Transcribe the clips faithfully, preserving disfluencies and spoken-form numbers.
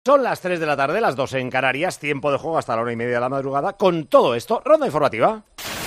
Son las tres de la tarde, las dos en Canarias, tiempo de juego hasta la una y media de la madrugada. Con todo esto, ronda informativa.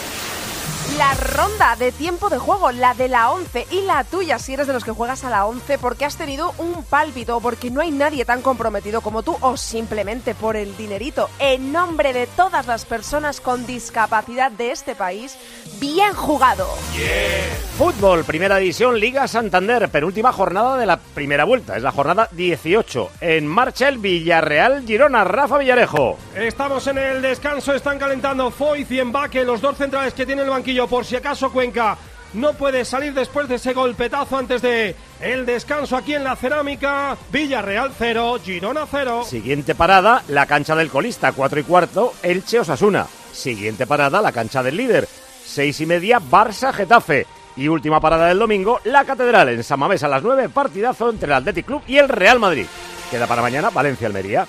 La ronda de tiempo de juego, la de la once y la tuya si eres de los que juegas a la once porque has tenido un pálpito o porque no hay nadie tan comprometido como tú o simplemente por el dinerito. En nombre de todas las personas con discapacidad de este país, bien jugado. Yeah. Fútbol, primera división, Liga Santander, penúltima jornada de la primera vuelta. Es la jornada dieciocho. En marcha el Villarreal Girona. Rafa Villarejo. Estamos en el descanso, están calentando Foyth y Mbaque, los dos centrales que tiene el banquillo. Por si acaso Cuenca no puede salir después de ese golpetazo antes de el descanso aquí en la Cerámica. Villarreal cero, Girona cero. Siguiente parada, la cancha del colista, cuatro y cuarto, Elche Osasuna. Siguiente parada, la cancha del líder, seis y media, Barça Getafe. Y última parada del domingo, la Catedral en San Mamés a las nueve, partidazo entre el Athletic Club y el Real Madrid. Queda para mañana Valencia-Almería.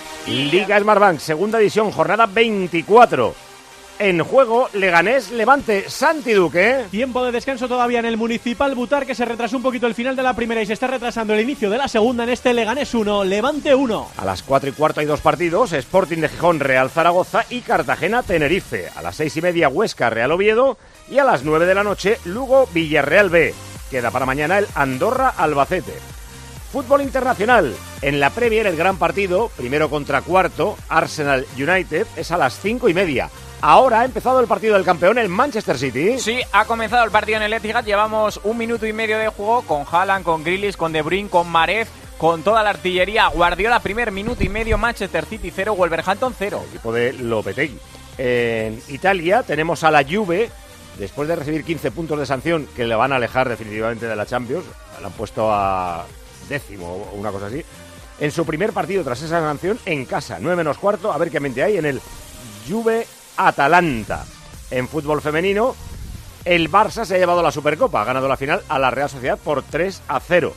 Liga Smartbank, segunda división, jornada veinticuatro. En juego, Leganés, Levante, Santi Duque. Tiempo de descanso todavía en el Municipal Butar, que se retrasó un poquito el final de la primera y se está retrasando el inicio de la segunda en este Leganés uno, Levante uno. A las cuatro y cuarto hay dos partidos, Sporting de Gijón, Real Zaragoza y Cartagena, Tenerife. A las seis y media, Huesca, Real Oviedo. Y a las nueve de la noche, Lugo, Villarreal B. Queda para mañana el Andorra, Albacete. Fútbol internacional. En la Premier, el gran partido, primero contra cuarto, Arsenal United, es a las cinco y media. Ahora ha empezado el partido del campeón, el Manchester City. Sí, ha comenzado el partido en el Etihad. Llevamos un minuto y medio de juego con Haaland, con Grealish, con De Bruyne, con Mahrez, con toda la artillería. Guardiola, primer minuto y medio, Manchester City cero, Wolverhampton cero. El equipo de Lopetegui. En Italia tenemos a la Juve, después de recibir quince puntos de sanción que le van a alejar definitivamente de la Champions. La han puesto a décimo o una cosa así. En su primer partido tras esa sanción, en casa, nueve menos cuarto, a ver qué mente hay en el Juve Atalanta. En fútbol femenino, el Barça se ha llevado la Supercopa, ha ganado la final a la Real Sociedad por tres a cero.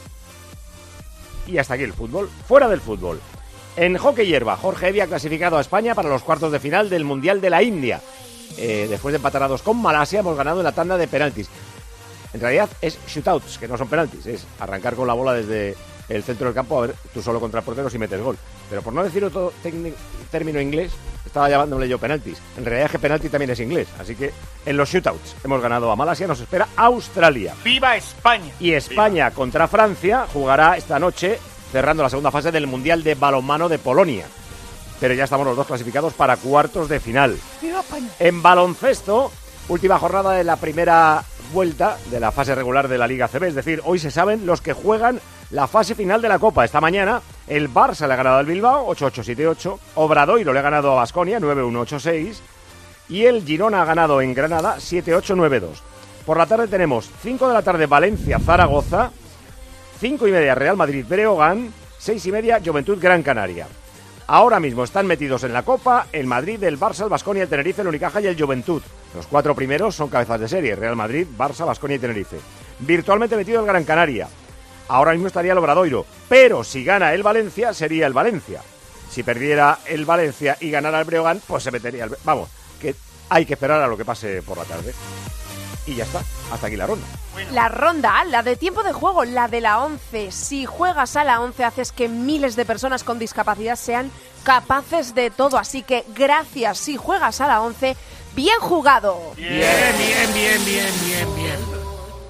Y hasta aquí el fútbol. Fuera del fútbol. En hockey hierba, Jorge Evia ha clasificado a España para los cuartos de final del Mundial de la India. Eh, después de empatar a dos con Malasia, hemos ganado en la tanda de penaltis. En realidad es shootouts, que no son penaltis, es arrancar con la bola desde el centro del campo, a ver, tú solo contra el portero si metes gol. Pero por no decir otro término inglés, estaba llamándole yo penaltis. En realidad es que penalti también es inglés, así que en los shootouts hemos ganado a Malasia, nos espera Australia. ¡Viva España! Y España ¡Viva! Contra Francia jugará esta noche, cerrando la segunda fase del Mundial de Balonmano de Polonia. Pero ya estamos los dos clasificados para cuartos de final. ¡Viva España! En baloncesto, última jornada de la primera vuelta de la fase regular de la Liga C B, es decir, hoy se saben los que juegan la fase final de la Copa. Esta mañana el Barça le ha ganado al Bilbao ocho ocho siete ocho, Obradoiro le ha ganado a Baskonia nueve uno ocho seis y el Girona ha ganado en Granada siete ocho nueve dos. Por la tarde tenemos cinco de la tarde Valencia Zaragoza, cinco y media Real Madrid Breogán, seis y media Juventud Gran Canaria. Ahora mismo están metidos en la Copa el Madrid, el Barça, el Baskonia, el Tenerife, el Unicaja y el Juventud. Los cuatro primeros son cabezas de serie, Real Madrid, Barça, Baskonia y Tenerife. Virtualmente metido el Gran Canaria. Ahora mismo estaría el Obradoiro, pero si gana el Valencia, sería el Valencia. Si perdiera el Valencia y ganara el Breogán, pues se metería el... Vamos, que hay que esperar a lo que pase por la tarde. Y ya está, hasta aquí la ronda. La ronda, la de tiempo de juego, la de la once. Si juegas a la once, haces que miles de personas con discapacidad sean capaces de todo. Así que gracias, si juegas a la once, bien jugado. Bien, bien, bien, bien, bien, bien.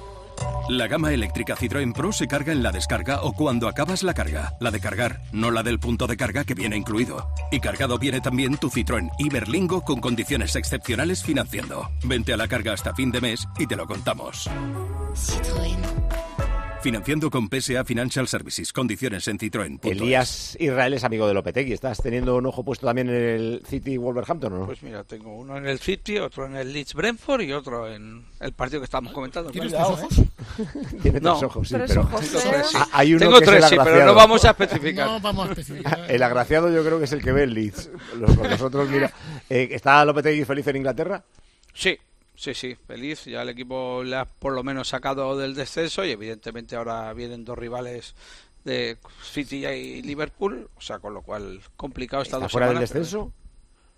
La gama eléctrica Citroën Pro se carga en la descarga o cuando acabas la carga. La de cargar, no la del punto de carga que viene incluido. Y cargado viene también tu Citroën Iberlingo con condiciones excepcionales financiando. Vente a la carga hasta fin de mes y te lo contamos. Citroën. Financiando con P S A Financial Services. Condiciones en Citroën. Elías Israel es amigo de Lopetegui. ¿Estás teniendo un ojo puesto también en el City Wolverhampton o no? Pues mira, tengo uno en el City, otro en el Leeds Brentford y otro en el partido que estábamos comentando. ¿Tienes tres ojos? Tiene no, tres ojos, sí, tres pero... ojos, tengo tres, sí. Hay uno tengo que tres, es el sí, pero agraciado. no vamos a especificar. No vamos a especificar. El agraciado yo creo que es el que ve el Leeds. Los, con nosotros, mira... Eh, ¿Está Lopetegui feliz en Inglaterra? Sí. Sí, sí, feliz. Ya el equipo le ha por lo menos sacado del descenso y evidentemente ahora vienen dos rivales de City y Liverpool, o sea, con lo cual complicado estas ¿Está dos fuera semanas. del descenso?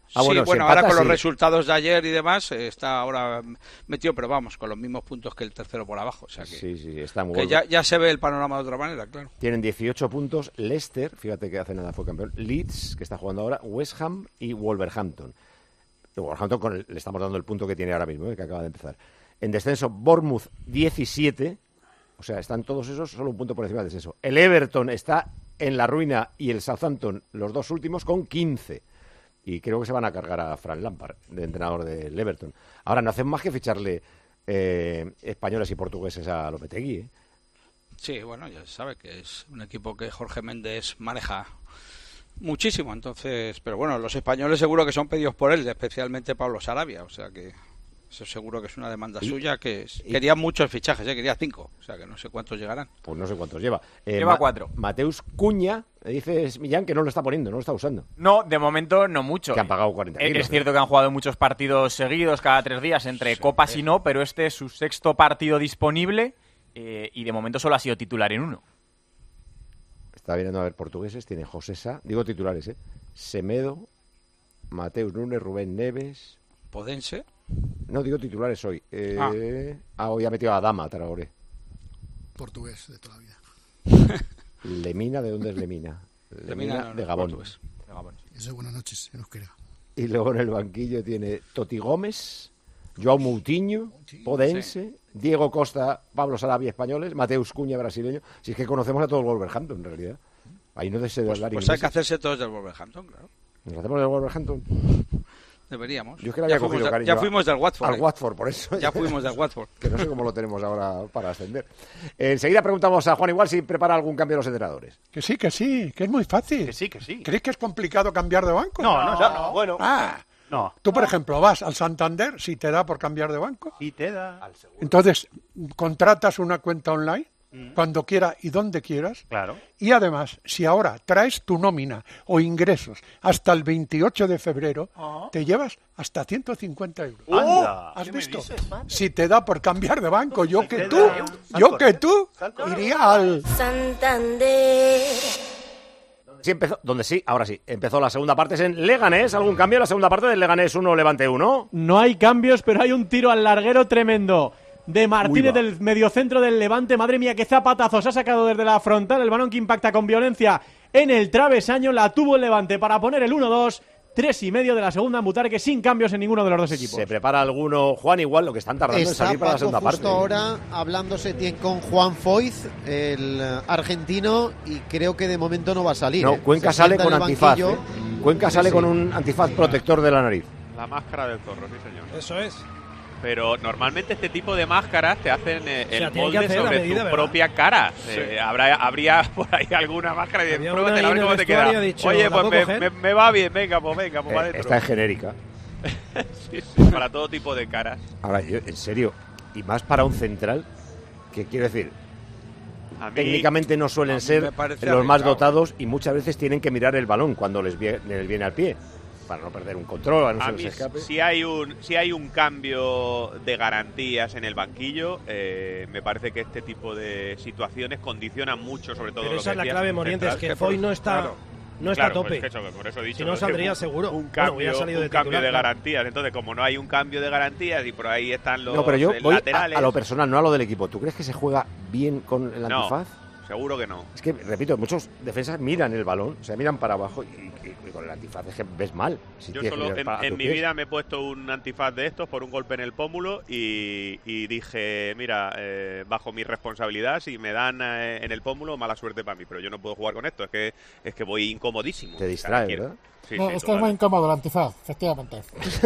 Ah, sí, bueno, bueno, si ahora empata, con los sí. resultados de ayer y demás, eh, está ahora metido, pero vamos, con los mismos puntos que el tercero por abajo. O sea que, Sí, sí, está muy que bueno. ya, ya se ve el panorama de otra manera, claro. Tienen dieciocho puntos Leicester, fíjate que hace nada fue campeón, Leeds, que está jugando ahora, West Ham y Wolverhampton. Y Wolverhampton con el- le estamos dando el punto que tiene ahora mismo, eh, que acaba de empezar. En descenso, Bournemouth diecisiete, o sea, están todos esos solo un punto por encima del descenso. El Everton está en la ruina y el Southampton, los dos últimos, con quince. Y creo que se van a cargar a Frank Lampard, de entrenador del Everton. Ahora, no hacen más que ficharle eh, españoles y portugueses a Lopetegui, ¿eh? Sí, bueno, ya se sabe que es un equipo que Jorge Méndez maneja muchísimo, entonces, pero bueno, los españoles seguro que son pedidos por él, especialmente Pablo Sarabia, o sea que eso seguro que es una demanda Y- suya, que es- y- quería muchos fichajes, ¿eh? Quería cinco, o sea que no sé cuántos llegarán. Pues no sé cuántos lleva. Eh, Lleva Ma- cuatro. Mateus Cuña, me dices Millán que no lo está poniendo, no lo está usando. No, de momento no mucho. Que han pagado cuarenta Eh, kilos, Es cierto que han jugado muchos partidos seguidos cada tres días entre copas y no, pero este es su sexto partido disponible eh, y de momento solo ha sido titular en uno. Está viniendo a ver portugueses, tiene José Sá, digo titulares, ¿eh? Semedo, Mateus Nunes, Rubén Neves. Podense. No, digo titulares hoy. Eh, ah. hoy ha metido a Dama, Traoré. Portugués de toda la vida. Lemina, ¿de dónde es Lemina? Lemina, no, no, de Gabón. portugués. Eso es buenas noches, en euskera. Y luego en el banquillo tiene Toti Gómez, Joao Moutinho, Podense, Diego Costa, Pablo Sarabia, españoles, Mateus Cuña, brasileño. Si es que conocemos a todo el Wolverhampton, en realidad. Ahí no se debe Pues, hablar pues hay inglés. que hacerse todos del Wolverhampton, claro. ¿Nos hacemos del Wolverhampton? Deberíamos. Yo es que le había ya, fuimos, cogido de- cariño ya a- fuimos del Watford. Al ¿eh? Watford, por eso. Ya fuimos del Watford. Que no sé cómo lo tenemos ahora para ascender. Enseguida preguntamos a Juan igual si prepara algún cambio de los entrenadores. Que sí, que sí, que es muy fácil. Que sí, que sí. ¿Crees que es complicado cambiar de banco? No, no, no, no, bueno. Ah, No. tú, por ejemplo, vas al Santander, si te da por cambiar de banco, Y te da. entonces contratas una cuenta online cuando quiera y donde quieras. Claro. Y además, si ahora traes tu nómina o ingresos hasta el veintiocho de febrero, te llevas hasta ciento cincuenta euros. Anda. ¿Has ¿Qué me visto? dices? Si te da por cambiar de banco, yo que te tú, da euros. yo que tú, Santo. iría al... Santander. Sí, empezó, donde sí, ahora sí, empezó la segunda parte, es en Leganés. ¿Algún cambio en la segunda parte del Leganés uno, Levante uno? No hay cambios, pero hay un tiro al larguero tremendo de Martínez Uy, va. del mediocentro del Levante. Madre mía, qué zapatazos ha sacado desde la frontal. El balón que impacta con violencia en el travesaño. La tuvo el Levante para poner el uno dos. Tres y medio de la segunda en Butarque, sin cambios en ninguno de los dos equipos. ¿Se prepara alguno, Juan, igual, lo que están tardando en Está salir para la Paco segunda justo parte? ahora hablándose tien- con Juan Foyz, el eh, argentino, y creo que de momento no va a salir. No, ¿eh? Cuenca Se sale sienta con en el antifaz. banquillo. ¿eh? Cuenca Sí, sale sí. con un antifaz protector de la nariz. La máscara del zorro, sí señor. Eso es. Pero normalmente este tipo de máscaras te hacen eh, O sea, el tienen que molde hacer a sobre medida, tu ¿verdad? propia cara. Eh, habrá, habría por ahí alguna máscara y de Había pruébatela una a ver ahí en cómo el te queda. vestuario, ha dicho, Oye, ¿la pues puedo me, coger? me- me va bien, venga, pues venga, pues Eh, va adentro. está en genérica. Sí, sí, para todo tipo de caras. Ahora, yo, en serio, y más para un central, que quiero decir, A mí- técnicamente no a suelen mí ser me parece los más arriesgado. dotados y muchas veces tienen que mirar el balón cuando les viene, les viene al pie, para no perder un control, a no A se mí, les escape. si hay un si hay un cambio de garantías en el banquillo, eh, me parece que este tipo de situaciones condicionan mucho, sobre todo Pero lo esa que es la decías, clave, un Morientes, central. que Foy no está, Claro. no está Claro, a tope. pues eso, por eso he dicho, Si no, que saldría un- seguro. Un Bueno, cambio, hubiera salido de un cambio titular, de claro. garantías. Entonces, como no hay un cambio de garantías y por ahí están los No, pero yo eh, voy a, laterales, a lo personal, no a lo del equipo. ¿Tú crees que se juega bien con el No. antifaz? seguro que no. Es que, repito, muchos defensas miran el balón, o sea, miran para abajo y, y- y con el antifaz es que ves mal. Si Yo tienes que solo mirar en, para- a en tus mi pies. vida me he puesto un antifaz de estos por un golpe en el pómulo y, y dije, mira, eh, bajo mi responsabilidad, si me dan eh, en el pómulo, mala suerte para mí, pero yo no puedo jugar con esto, es que es que voy incomodísimo. Te O sea, distrae, quiero- ¿verdad? Sí, No, sí, esto total. es muy incómodo, el antifaz, efectivamente.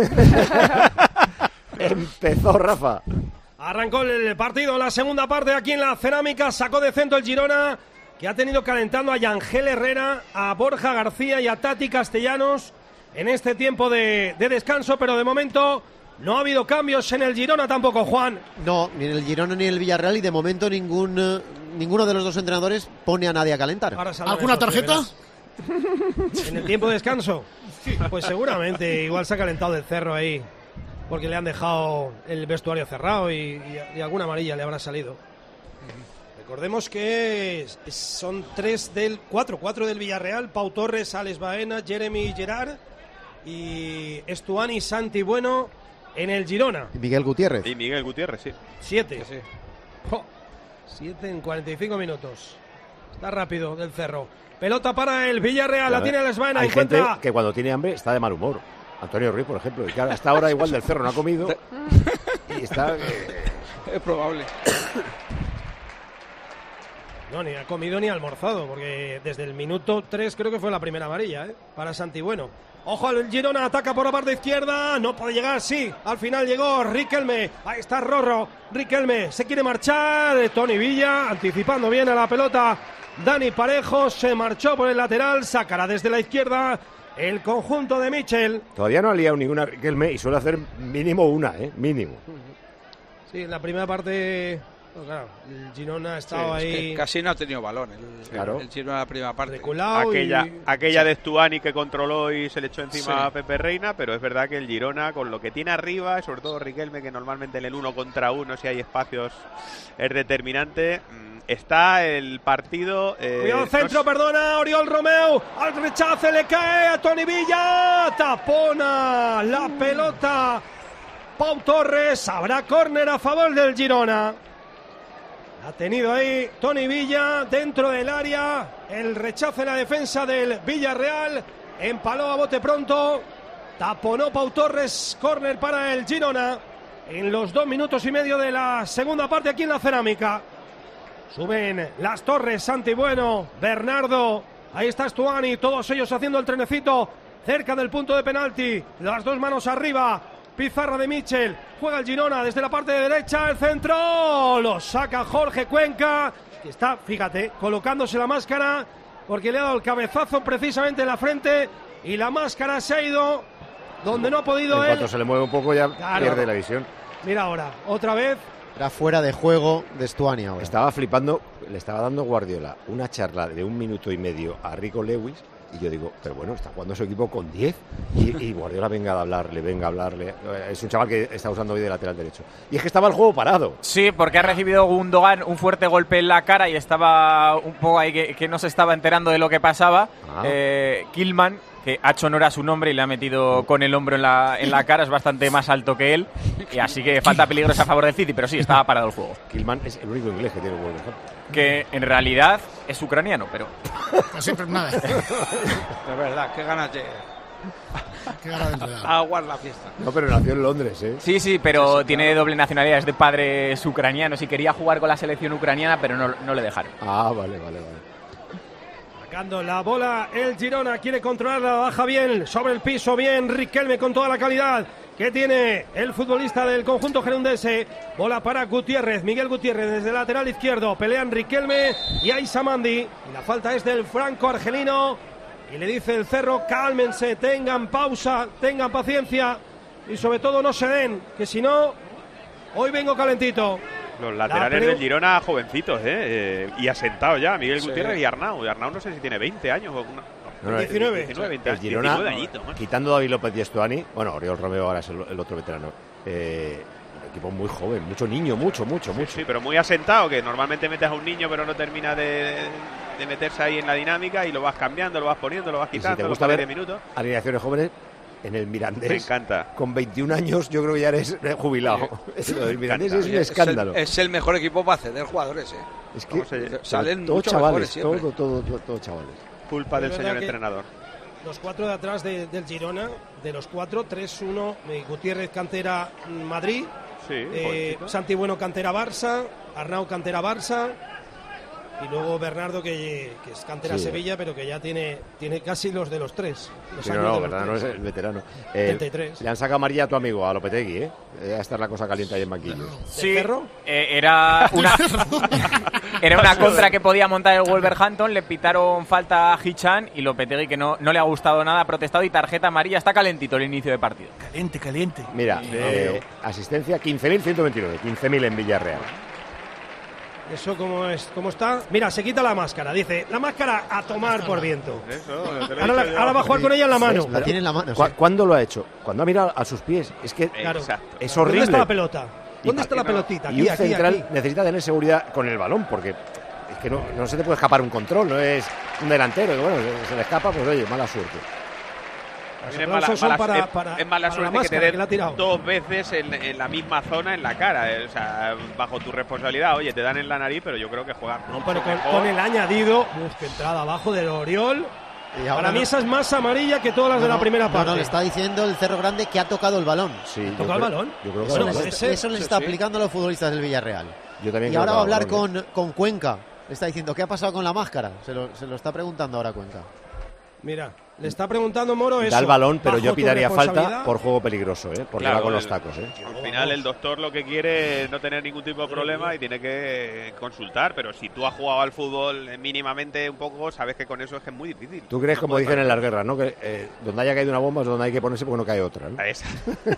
Empezó Rafa. Arrancó el partido, la segunda parte aquí en la Cerámica, sacó de centro el Girona, que ha tenido calentando a Yangel Herrera, a Borja García y a Tati Castellanos en este tiempo de, de descanso, pero de momento no ha habido cambios en el Girona tampoco, Juan. No, ni en el Girona ni en el Villarreal, y de momento ningún eh, ninguno de los dos entrenadores pone a nadie a calentar. Ahora saldrán ¿Alguna estos, tarjeta? verás. ¿En el tiempo de descanso? Pues seguramente, igual se ha calentado el cerro ahí, porque le han dejado el vestuario cerrado y, y- y alguna amarilla le habrá salido. Recordemos que es- son tres del cuatro, cuatro del Villarreal, Pau Torres, Alex Baena, Jeremy Gerard y Estuani, Santi Bueno en el Girona. Y Miguel Gutiérrez. Y Miguel Gutiérrez, sí. Siete. Sí, sí. Jo, siete en cuarenta y cinco minutos. Está rápido del Cerro. Pelota para el Villarreal, la tiene Lesbaena. Hay encuentra... gente que cuando tiene hambre está de mal humor. Antonio Ruiz, por ejemplo, y que hasta ahora igual del Cerro no ha comido y está... Eh... Es probable. No, ni ha comido ni ha almorzado, porque desde el minuto tres creo que fue la primera amarilla, ¿eh? Para Santi Bueno. Ojo al Girona, ataca por la parte izquierda, no puede llegar, sí, al final llegó Riquelme, ahí está Rorro, Riquelme, se quiere marchar, Toni Villa, anticipando bien a la pelota, Dani Parejo, se marchó por el lateral, sacará desde la izquierda el conjunto de Michel. Todavía no ha liado ninguna Riquelme y suele hacer mínimo una, ¿eh? Mínimo. Sí, en la primera parte... Pues claro, el Girona ha estado sí, ahí... Es que casi no ha tenido balón el, claro. el Girona en la primera parte. Aquella, y... aquella sí. de Estuani que controló y se le echó encima Sí. a Pepe Reina, pero es verdad que el Girona, con lo que tiene arriba, sobre todo Riquelme, que normalmente en el uno contra uno, si hay espacios, es determinante, está el partido... Eh, Cuidado al centro, no... perdona, Oriol Romeu, al rechace le cae a Toni Villa, tapona la pelota Pau Torres, habrá córner a favor del Girona. Ha tenido ahí Toni Villa dentro del área, el rechazo en la defensa del Villarreal, empaló a bote pronto, taponó Pau Torres, córner para el Girona en los dos minutos y medio de la segunda parte aquí en la Cerámica. Suben las torres, Santi Bueno, Bernardo, ahí está Estuani, todos ellos haciendo el trenecito cerca del punto de penalti, las dos manos arriba. Pizarra de Michel, juega el Girona desde la parte de derecha, el centro, lo saca Jorge Cuenca, que está, fíjate, colocándose la máscara, porque le ha dado el cabezazo precisamente en la frente, y la máscara se ha ido donde no ha podido en él. cuanto se le mueve un poco ya Claro. pierde la visión. Mira ahora, otra vez. Era fuera de juego de Estuani ahora. Estaba flipando, le estaba dando Guardiola una charla de un minuto y medio a Rico Lewis. Y yo digo, pero bueno, está jugando su equipo con diez y, y Guardiola venga a hablarle, venga a hablarle. Es un chaval que está usando hoy de lateral derecho. Y es que estaba el juego parado. Sí, porque ha recibido Gundogan un fuerte golpe en la cara y estaba un poco ahí que, que no se estaba enterando de lo que pasaba. Ah. Eh, Kilman, que ha hecho honor a su nombre y le ha metido con el hombro en la, en la cara, es bastante más alto que él. Y así que falta peligrosa a favor del City, pero sí, estaba parado el juego. Kilman es el único inglés que tiene Wolverhampton. Que en realidad es ucraniano, pero... No siempre nada. Es verdad, qué ganas de Qué ganas de enredar. aguar la fiesta. No, pero nació en Londres, ¿eh? Sí, sí, pero Sí, sí, tiene claro. doble nacionalidad, es de padres ucranianos y quería jugar con la selección ucraniana, pero no, no le dejaron. Ah, vale, vale, vale. Sacando la bola, el Girona quiere controlarla, baja bien, sobre el piso, bien, Riquelme con toda la calidad que tiene el futbolista del conjunto gerundense. Bola para Gutiérrez, Miguel Gutiérrez desde el lateral izquierdo, pelean Riquelme y Aisamandi. Y la falta es del franco-argelino. Y le dice el Cerro, cálmense, tengan pausa, tengan paciencia y sobre todo no se den, que si no, hoy vengo calentito. Los laterales La del Girona jovencitos, ¿eh? eh y asentados ya, Miguel Sí. Gutiérrez y Arnau. Y Arnau no sé si tiene veinte años o una... No, no, diecinueve. diecinueve, veinte, El Girona, diecinueve añitos, macho. quitando a David López y Estuani, bueno, Oriol Romeo ahora es el, el otro veterano. Eh, un equipo muy joven, mucho niño, mucho, mucho, Sí, mucho. sí, pero muy asentado, que normalmente metes a un niño pero no termina de, de meterse ahí en la dinámica y lo vas cambiando, lo vas poniendo, lo vas Y si quitando, te lo gusta pones ver de minutos. alineaciones jóvenes, en el Mirandés, Me encanta. con veintiún años, yo creo que ya eres jubilado. Lo del Mirandés es un el- escándalo. Es el, mejor equipo para ceder jugadores, ¿eh? Es que ¿Cómo se- salen todos muchos chavales, mejores siempre. todo, todo, todo, todo chavales. Culpa Es del verdad señor que- entrenador. Los cuatro de atrás de- del Girona, de los cuatro, tres uno, eh, Gutiérrez cantera mm, Madrid, Sí, eh, jovencito. Santi Bueno cantera Barça, Arnau cantera Barça y luego Bernardo que, que es cantera Sí. Sevilla, pero que ya tiene, tiene casi los de los tres. Los Sí, no, años no, de los verdad, no es tres. el veterano. Eh, treinta y tres. Le han sacado amarilla a tu amigo, a Lopetegui, ¿eh? Ya está la cosa caliente ahí en banquillo. Sí, Cerro? eh, era una era una contra que podía montar el Wolverhampton, le pitaron falta a Hichan y Lopetegui, que no, no le ha gustado nada, ha protestado y tarjeta amarilla. Está calentito el inicio de partido. Caliente, caliente. Mira, eh, asistencia quince mil ciento veintinueve, quince mil en Villarreal. Eso cómo es, cómo está. Mira, se quita la máscara, dice, la máscara a tomar por viento. Eso, te lo he Ahora, la- dicho yo. ahora va a jugar con ella en la mano. La tiene en la mano. ¿Cu- sí. ¿Cuándo lo ha hecho? Cuando ha mirado a sus pies. Es que Claro. Exacto. es ¿Dónde horrible. está la pelota? Y ¿Dónde pa- está la no. pelotita? Y Aquí, un aquí, central aquí. necesita tener seguridad con el balón, porque es que no, no se te puede escapar un control, no es un delantero, que bueno, se le escapa, pues oye, mala suerte. También es mala, son mala- para- es- para- es mala para la suerte que máscara te que la ha den tirado. dos veces en, en la misma zona en la cara. eh, O sea, bajo tu responsabilidad, oye, te dan en la nariz, pero yo creo que juegan No, mucho pero con, mejor. con el añadido, uf, qué entrada abajo del Oriol. Y ahora Para mí no- esa es más amarilla que todas las de no, la primera no, parte. No, le está diciendo el Cerro Grande que ha tocado el balón. Sí, yo ¿Tocado el creo- balón? Yo creo que Eso, lo les, toca. ese- eso les sí, está sí. aplicando a los futbolistas del Villarreal. Yo también Y creo ahora que va a lo hablar balón, ¿eh? con, con Cuenca. Le está diciendo, ¿qué ha pasado con la máscara? Se lo, se lo está preguntando ahora Cuenca. Mira, le está preguntando Moro eso. Da el balón, pero bajo yo tu pitaría falta responsabilidad. por juego peligroso, ¿eh? Porque Claro, va con los el- tacos, ¿eh? Al final el doctor lo que quiere es no tener ningún tipo de problema y tiene que consultar, pero si tú has jugado al fútbol eh, mínimamente un poco, sabes que con eso es que es muy difícil. Tú crees, No como puedes dicen en parar. las guerras, ¿no? Que eh, donde haya caído una bomba es donde hay que ponerse porque no cae otra, ¿no? A esa.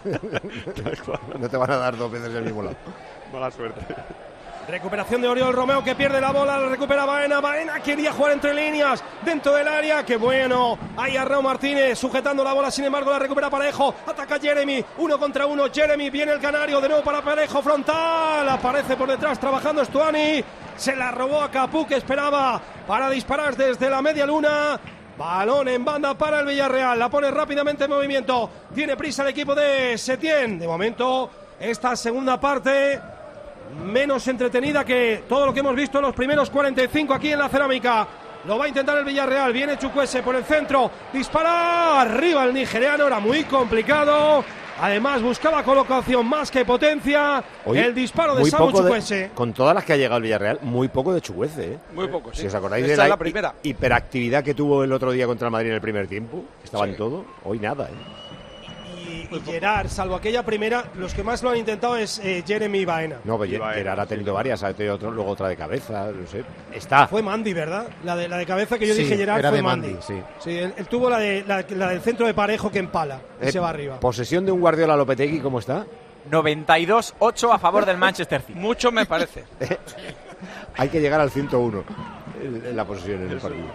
Tal cual. No te van a dar dos veces el mismo lado. Mala suerte. Recuperación de Oriol Romeo que pierde la bola, la recupera Baena. Baena quería jugar entre líneas dentro del área. ¡Qué bueno! Ahí a Raúl Martínez sujetando la bola, sin embargo la recupera Parejo. Ataca Jeremy, uno contra uno. Jeremy, viene el canario de nuevo para Parejo, frontal. Aparece por detrás trabajando Stuani. Se la robó a Capú que esperaba para disparar desde la media luna. Balón en banda para el Villarreal. La pone rápidamente en movimiento. Tiene prisa el equipo de Setién. De momento, esta segunda parte menos entretenida que todo lo que hemos visto en los primeros cuarenta y cinco aquí en la Cerámica. Lo va a intentar el Villarreal. Viene Chukwueze por el centro. Dispara arriba el nigeriano. Era muy complicado. Además buscaba colocación más que potencia. Oye, el disparo de muy Samu poco de- Chukwueze. con todas las que ha llegado el Villarreal, muy poco de Chukwueze, ¿eh? Muy poco, sí. Si os acordáis Esta de es la, la primera. hi- hiperactividad que tuvo el otro día contra el Madrid en el primer tiempo, estaba Sí. en todo, hoy nada, ¿eh? Y, y Gerard, salvo aquella primera, los que más lo han intentado es eh, Jeremy y Baena. No, pues Y Baena, Gerard ha sí. tenido varias, ha tenido otro, luego otra de cabeza, no sé. Está. Fue Mandy, ¿verdad? La de, la de cabeza que yo Sí, dije Gerard era fue de Mandy. Mandy, sí. Sí, él, él tuvo la, de, la, la del centro de Parejo que empala y Eh, se va arriba. Posesión de un Guardiola Lopetegui, ¿cómo está? noventa y dos ocho a favor del Manchester City. Mucho me parece. Hay que llegar al ciento uno en, en la posesión en el partido.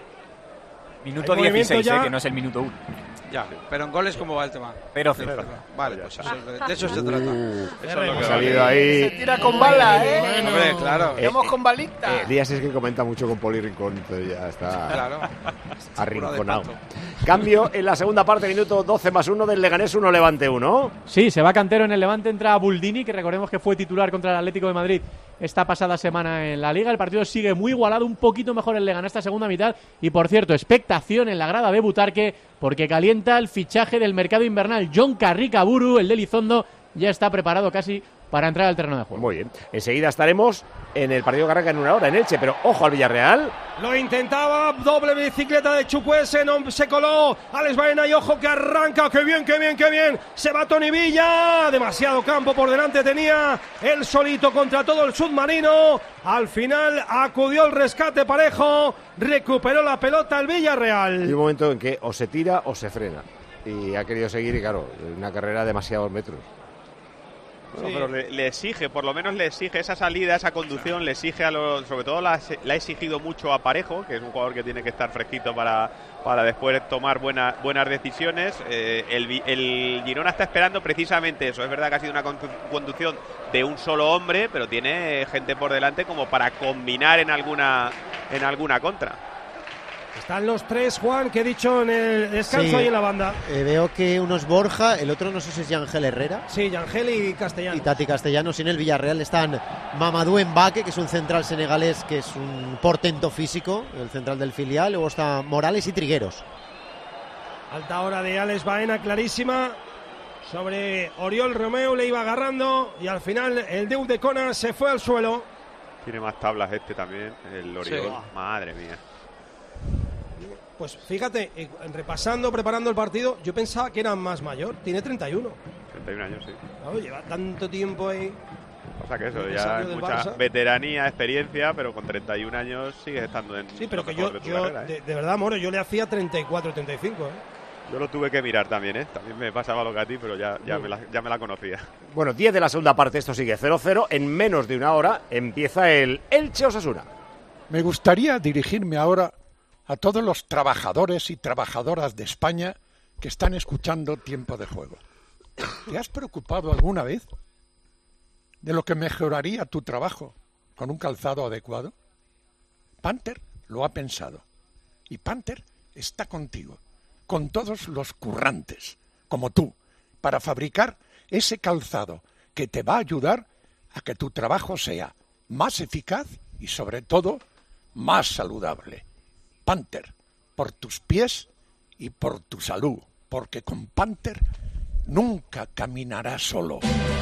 Minuto Hay movimiento dieciséis, ya. eh, que no es el minuto uno. Ya, pero en goles, ¿cómo va el tema? Cero cero. Vale, pues eso, de, de eso se trata. Uh, Eso es lo que ha vale. salido ahí. Tira con bala, ¿eh? Hombre, claro. Eh, Vamos con balita. Eh, Díaz es que comenta mucho con Poli Rincón, entonces ya está Claro. arrinconado. Pura de Cambio en la segunda parte, minuto doce más uno del Leganés uno, Levante uno. Sí, se va Cantero en el Levante, entra Buldini, que recordemos que fue titular contra el Atlético de Madrid esta pasada semana en la Liga. El partido sigue muy igualado, un poquito mejor el Leganés esta segunda mitad. Y por cierto, expectación en la grada de Butarque, porque calienta el fichaje del mercado invernal. John Carricaburu, el de Elizondo, ya está preparado casi para entrar al terreno de juego. Muy bien. Enseguida estaremos en el partido que arranca en una hora en Elche, pero ojo al Villarreal. Lo intentaba, doble bicicleta de Chukwueze, no se coló. Alex Baena y ojo que arranca, qué bien, qué bien, qué bien. Se va Tony Villa, demasiado campo por delante tenía él solito contra todo el submarino. Al final acudió el rescate Parejo, recuperó la pelota el Villarreal. Hay un momento en que o se tira o se frena. Y ha querido seguir, y claro, una carrera de demasiados metros. Bueno, Sí. pero le, le exige, por lo menos le exige esa salida, esa conducción, le exige a los, sobre todo la, le ha exigido mucho a Parejo, que es un jugador que tiene que estar fresquito para, para después tomar buena, buenas decisiones. Eh, el, Vi- el Girona está esperando precisamente eso. Es verdad que ha sido una condu- conducción de un solo hombre, pero tiene gente por delante como para combinar en alguna, en alguna contra. Están los tres, Juan, que he dicho en el descanso Sí. ahí en la banda. Eh, veo que uno es Borja, el otro no sé si es Yangel Herrera. Sí, Yangel y Castellano. Y Tati Castellanos. En el Villarreal están Mamadou Mbaque, que es un central senegalés, que es un portento físico, el central del filial. Luego está Morales y Trigueros. Alta hora de Alex Baena, clarísima. Sobre Oriol Romeo le iba agarrando y al final el Deu de Cona se fue al suelo. Tiene más tablas este también, el Oriol. Sí. Madre mía. Pues fíjate, eh, repasando, preparando el partido, yo pensaba que era más mayor. Tiene treinta y uno. treinta y un años, sí. Claro, lleva tanto tiempo ahí. O sea que eso, El ya salió es del mucha Barça. veteranía, experiencia, pero con treinta y un años sigues estando en Sí, pero lo que mejor yo, de tu yo carrera, ¿eh? de, de verdad, Moro, yo le hacía treinta y cuatro, treinta y cinco. ¿eh? Yo lo tuve que mirar también, ¿eh? También me pasaba lo que a ti, pero ya, ya, me, la, ya me la conocía. Bueno, diez de la segunda parte, esto sigue cero cero. En menos de una hora empieza el Elche Osasuna. Me gustaría dirigirme ahora a todos los trabajadores y trabajadoras de España que están escuchando Tiempo de Juego. ¿Te has preocupado alguna vez de lo que mejoraría tu trabajo con un calzado adecuado? Panther lo ha pensado y Panther está contigo. con todos los currantes, como tú, para fabricar ese calzado que te va a ayudar a que tu trabajo sea más eficaz y, sobre todo, más saludable. Panther, por tus pies y por tu salud, porque con Panther nunca caminarás solo.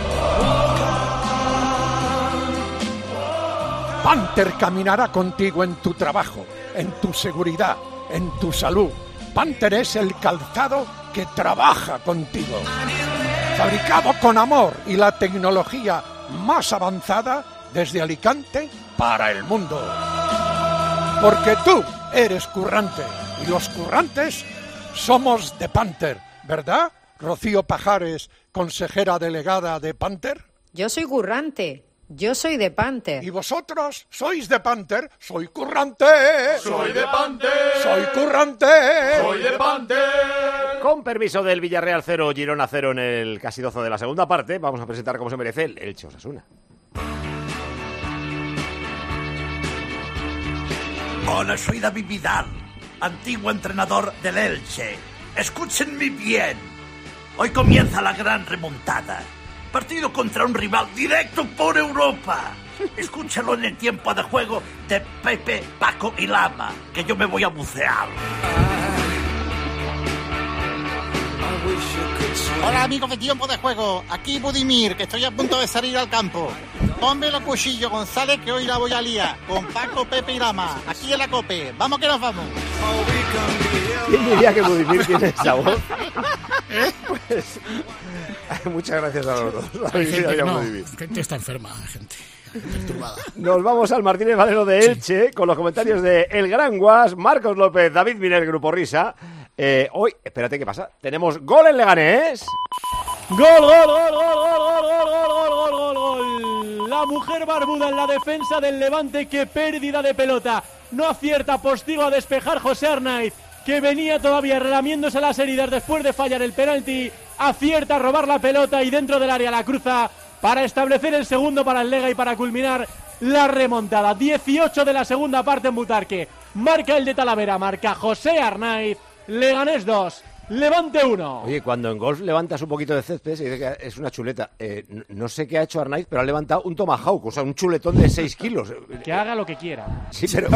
Panther caminará contigo en tu trabajo, en tu seguridad, en tu salud. Panther es el calzado que trabaja contigo. Fabricado con amor y la tecnología más avanzada desde Alicante para el mundo. Porque tú eres currante y los currantes somos de Panther, ¿verdad, Rocío Pajares, consejera delegada de Panther? Yo soy currante. Yo soy de Panther. ¿Y vosotros sois de Panther? Soy currante. Soy de Panther. Soy currante. Soy de Panther. Con permiso del Villarreal cero, Girona cero en el casi doce de la segunda parte, vamos a presentar como se merece el Elche Osasuna. Hola, soy David Vidal, antiguo entrenador del Elche. Escúchenme bien. Hoy comienza la gran remontada. Partido contra un rival directo por Europa. Escúchalo en el tiempo de juego de Pepe, Paco y Lama, que yo me voy a bucear. Hola amigos de tiempo de juego, aquí Budimir, que estoy a punto de salir al campo. Ponme los cuchillos, González, que hoy la voy a liar, con Paco, Pepe y Lama, aquí en la COPE. ¡Vamos que nos vamos! ¿Quién diría que Budimir tiene esa voz? Pues, muchas gracias a los dos. Hay gente, no, gente está enferma, gente perturbada. Nos vamos al Martínez Valero de Elche, sí, con los comentarios de El Gran Guas, Marcos López, David Miner, Grupo Risa. Eh, hoy, espérate, ¿qué pasa? Tenemos gol en Leganés. ¡Gol, gol, gol, gol, gol, gol, gol, gol, gol, gol! La mujer barbuda en la defensa del Levante, qué pérdida de pelota. No acierta Postigo a despejar José Arnaiz, que venía todavía relamiéndose las heridas después de fallar el penalti. Acierta a robar la pelota y dentro del área la cruza para establecer el segundo para el Lega y para culminar la remontada. dieciocho de la segunda parte en Butarque. Marca el de Talavera, marca José Arnaiz. Leganés dos, Levante uno. Oye, cuando en golf levantas un poquito de césped, se dice que es una chuleta. Eh, no sé qué ha hecho Arnaiz, pero ha levantado un tomahawk, o sea, un chuletón de seis kilos. Que haga lo que quiera. Sí, pero...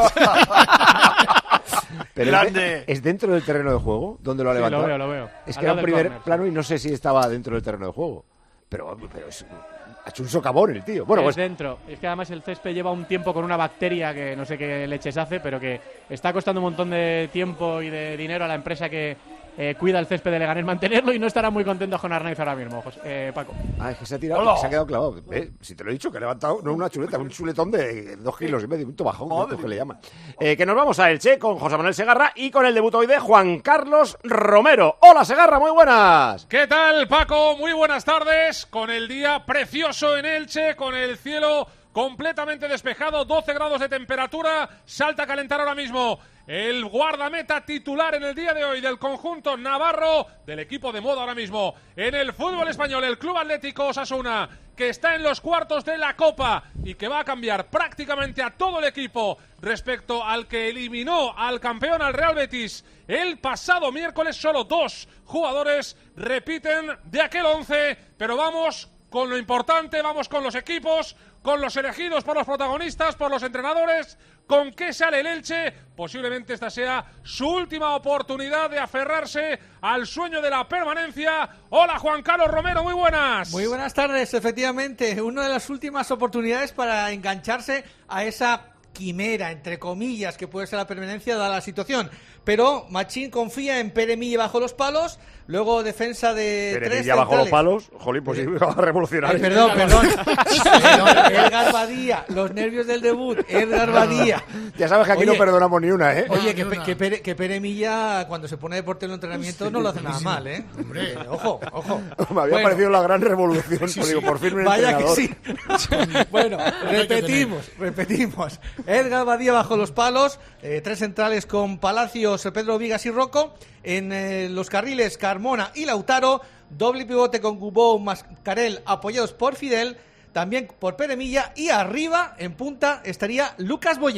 pero Grande. ¿Es dentro del terreno de juego donde lo ha Sí, levantado? lo veo, lo veo. Es Al que era lado un del primer córner, plano y no sé si estaba dentro del terreno de juego. Pero, pero es, ha hecho un socavón el tío. Bueno, es pues dentro. Es que además el césped lleva un tiempo con una bacteria que no sé qué leches hace, pero que está costando un montón de tiempo y de dinero a la empresa que eh, cuida el césped de Leganés mantenerlo y no estarán muy contentos con Arnaiz ahora mismo, José, eh, Paco. Ah, es que se ha tirado, se ha quedado clavado. ¿Eh? Si te lo he dicho, que ha levantado no una chuleta, un chuletón de dos kilos y medio, un tomahawk, que le llaman. Eh, que nos vamos a Elche con José Manuel Segarra y con el debut hoy de Juan Carlos Romero. Hola Segarra, muy buenas. ¿Qué tal, Paco? Muy buenas tardes. Con el día precioso en Elche, con el cielo completamente despejado, doce grados de temperatura, salta a calentar ahora mismo el guardameta titular en el día de hoy del conjunto navarro, del equipo de moda ahora mismo en el fútbol español, el Club Atlético Osasuna, que está en los cuartos de la Copa y que va a cambiar prácticamente a todo el equipo respecto al que eliminó al campeón, al Real Betis, el pasado miércoles. Solo dos jugadores repiten de aquel once, pero vamos con lo importante, vamos con los equipos, con los elegidos por los protagonistas, por los entrenadores. ¿Con qué sale el Elche? Posiblemente esta sea su última oportunidad de aferrarse al sueño de la permanencia. Hola Juan Carlos Romero, muy buenas. Muy buenas tardes, efectivamente. Una de las últimas oportunidades para engancharse a esa quimera, entre comillas, que puede ser la permanencia dada la situación. Pero Machín confía en Pere Milla bajo los palos, luego defensa de Pere tres Milla bajo los centrales. palos, jolín, pues sí, va a revolucionar. Ay, perdón, perdón. perdón. Edgar Badía, los nervios del debut, Edgar Badía. Ya sabes que aquí Oye, no perdonamos ni una, ¿eh? Oye, que, que, Pere, que Pere Milla, cuando se pone de portero en los entrenamientos, no lo hace nada mal, ¿eh? Hombre, ojo, ojo. Me había Bueno. parecido la gran revolución, Sí, pues digo, sí. por fin un Vaya entrenador. que sí. Bueno, repetimos, repetimos. Edgar Badía bajo los palos, eh, tres centrales con Palacios, Pedro Vigas y Rocco. En eh, los carriles, Carmona y Lautaro. Doble pivote con Gubou, Mascarel, apoyados por Fidel. También por Pere Milla. Y arriba, en punta, estaría Lucas Boyé.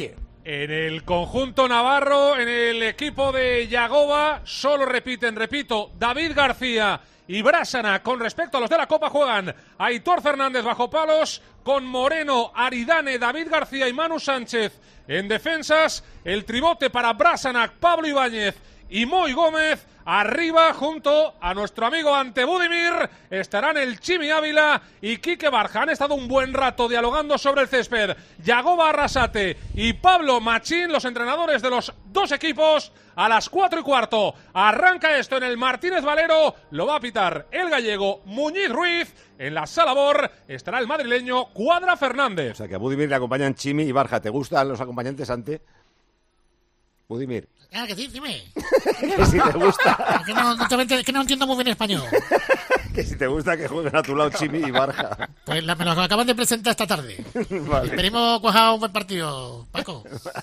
En el conjunto navarro, en el equipo de Yagoba, solo repiten, repito, David García y Brásana. Con respecto a los de la Copa juegan Aitor Fernández bajo palos, con Moreno, Aridane, David García y Manu Sánchez en defensas. El tribote para Brásana, Pablo Ibáñez y Moy Gómez. Arriba, junto a nuestro amigo Ante Budimir, estarán el Chimi Ávila y Quique Barja. Han estado un buen rato dialogando sobre el césped. Yagoba Arrasate y Pablo Machín, los entrenadores de los dos equipos. A las cuatro y cuarto arranca esto en el Martínez Valero. Lo va a pitar el gallego Muñiz Ruiz. En la sala Bor estará el madrileño Cuadra Fernández. O sea que a Budimir le acompañan Chimi y Barja. ¿Te gustan los acompañantes, Ante? Budimir. Ah, que sí, dime. Que si te gusta. Que no, no, te, que no entiendo muy bien español. Que si te gusta que jueguen a tu lado Chimi y Barja. Pues la, me lo acaban de presentar esta tarde. Vale. Esperemos coja un buen partido, Paco.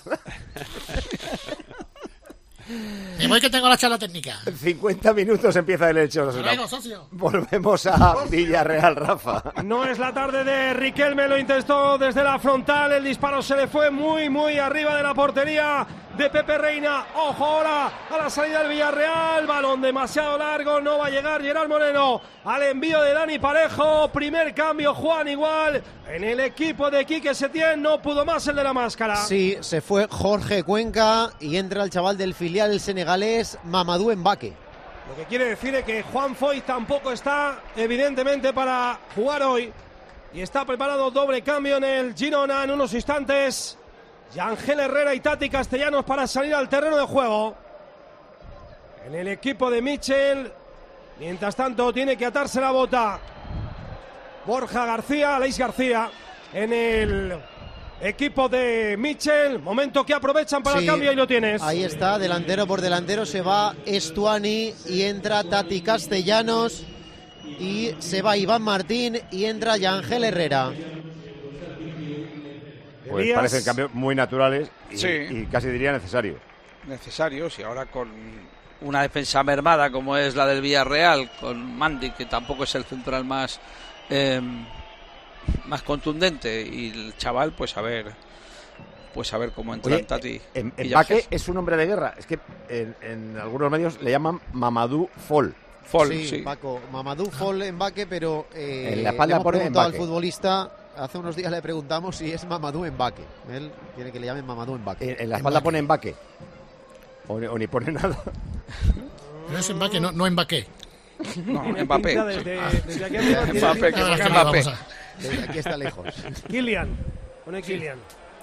Me voy que tengo la charla técnica. cincuenta minutos empieza el hecho. Luego, socio. Volvemos a Villarreal, Rafa. No es la tarde de Riquelme, lo intentó desde la frontal, el disparo se le fue muy, muy arriba de la portería de Pepe Reina. Ojo ahora a la salida del Villarreal, balón demasiado largo, no va a llegar Gerard Moreno al envío de Dani Parejo. Primer cambio, Juan, igual en el equipo de Quique Setién, no pudo más el de la máscara. Sí, se fue Jorge Cuenca y entra el chaval del filial, el senegalés Mamadou Mbacké. Lo que quiere decir es que Juan Foy tampoco está evidentemente para jugar hoy y está preparado doble cambio en el Girona en unos instantes. Yangel Herrera y Tati Castellanos para salir al terreno de juego. En el equipo de Michel, mientras tanto, tiene que atarse la bota Borja García, Aleix García, en el equipo de Michel. Momento que aprovechan para Sí, el cambio y lo tienes. Ahí está, delantero por delantero, se va Estuani y entra Tati Castellanos y se va Iván Martín y entra Yangel Herrera. Pues parecen cambios muy naturales y, Sí. y casi diría necesarios. Necesarios, y ahora con una defensa mermada como es la del Villarreal, con Mandi, que tampoco es el central más eh, más contundente, y el chaval, pues a ver pues a ver cómo entra Oye, Tati. en, y Mbacké Yangel. es un hombre de guerra. Es que en, en algunos medios le llaman Mamadou Fall. Fall, sí, sí. Paco, Mamadou Fall Mbacké, pero eh, En la espalda le hemos pone preguntado al Mbacké. futbolista, hace unos días le preguntamos si es Mamadou Mbacké. Él quiere que le llamen Mamadou Mbacké. En, en la espalda pone Mbacké. O, ni- o ni pone nada. Pero es Mbacké, no, no Mbacké. No, Tiene Mbappé. pinta desde, desde aquí arriba, tiene Mbappé, pinta- que Ahora ponga sí, Mbappé. vamos a- Desde aquí está lejos. Kylian, pone Kylian.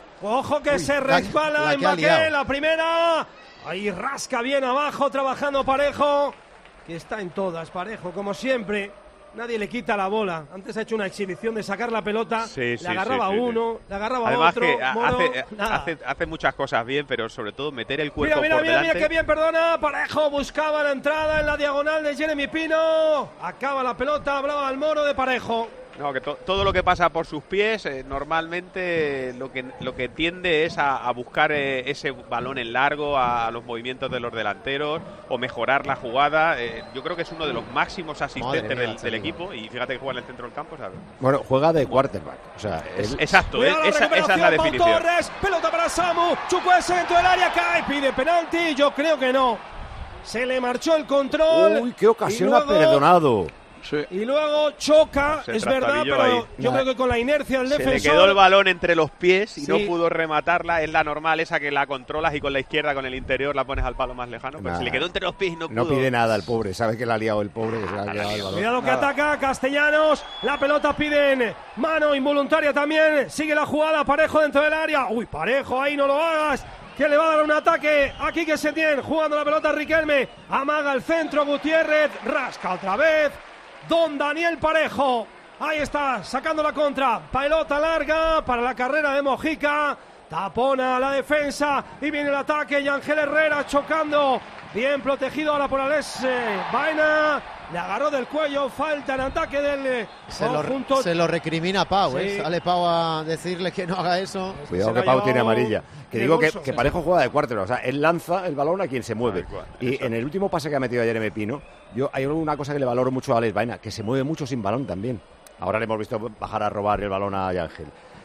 Ojo que Uy, se la- resbala la que ha Mbappé, liado. la primera. Ahí rasca bien abajo, trabajando Parejo, que está en todas, Parejo, como siempre. Nadie le quita la bola. Antes ha hecho una exhibición de sacar la pelota. Sí, le sí, agarraba sí, sí, uno, le agarraba Además otro. que a- Moro, hace, nada. hace, hace muchas cosas bien, pero sobre todo meter el cuerpo Mira, mira, por mira, delante. mira, qué bien, perdona. Parejo buscaba la entrada en la diagonal de Jeremy Pino. Acaba la pelota, hablaba al Moro de Parejo. No, que to- todo lo que pasa por sus pies, eh, normalmente lo que lo que tiende es a, a buscar eh, ese balón en largo, a, a los movimientos de los delanteros o mejorar la jugada. Eh, yo creo que es uno de los máximos asistentes Madre mía, del, del chaval. equipo, y fíjate que juega en el centro del campo, ¿sabes? Bueno, juega de quarterback. O sea, Es- él- exacto, Cuidado eh, esa, esa es la recuperación, Pau definición. Torres, pelota para Samu, Chukwueze dentro del área, cae, pide penalti, yo creo que no. Se le marchó el control. Uy, qué ocasión y ha luego- perdonado. Y luego choca, Se es verdad, trastabilló pero ahí. yo Nada. creo que con la inercia del Se defensor. le quedó el balón entre los pies y Sí. no pudo rematarla. Es la normal esa que la controlas y con la izquierda, con el interior, la pones al palo más lejano. Pero Nada. se le quedó entre los pies y no, No pudo. pide nada el pobre. Sabe que le ha liado el pobre, que se le ha quedado el balón. Cuidado que Nada. ataca Castellanos, la pelota piden mano involuntaria también, sigue la jugada, Parejo dentro del área, uy, Parejo, ahí no lo hagas, que le va a dar un ataque, aquí que se tiene, jugando la pelota Riquelme, amaga el centro, Gutiérrez, rasca otra vez, Don Daniel Parejo, ahí está, sacando la contra, pelota larga para la carrera de Mojica, tapona la defensa y viene el ataque, y Ángel Herrera chocando, bien protegido ahora por Alex eh, Baena, le agarró del cuello, falta en ataque del eh, Se lo, conjunto. se lo recrimina Pau, ¿eh? Sí. Sale Pau a decirle que no haga eso. Cuidado Se que la Pau llevó tiene amarilla. Que de digo que, bolso. que Parejo juega de cuartero. O sea, él lanza el balón a quien se mueve. Tal cual, Y exacto. en el último pase que ha metido ayer Jeremy Pino, yo hay una cosa que le valoro mucho a Alex Baena, que se mueve mucho sin balón también. Ahora le hemos visto bajar a robar el balón a Ángel.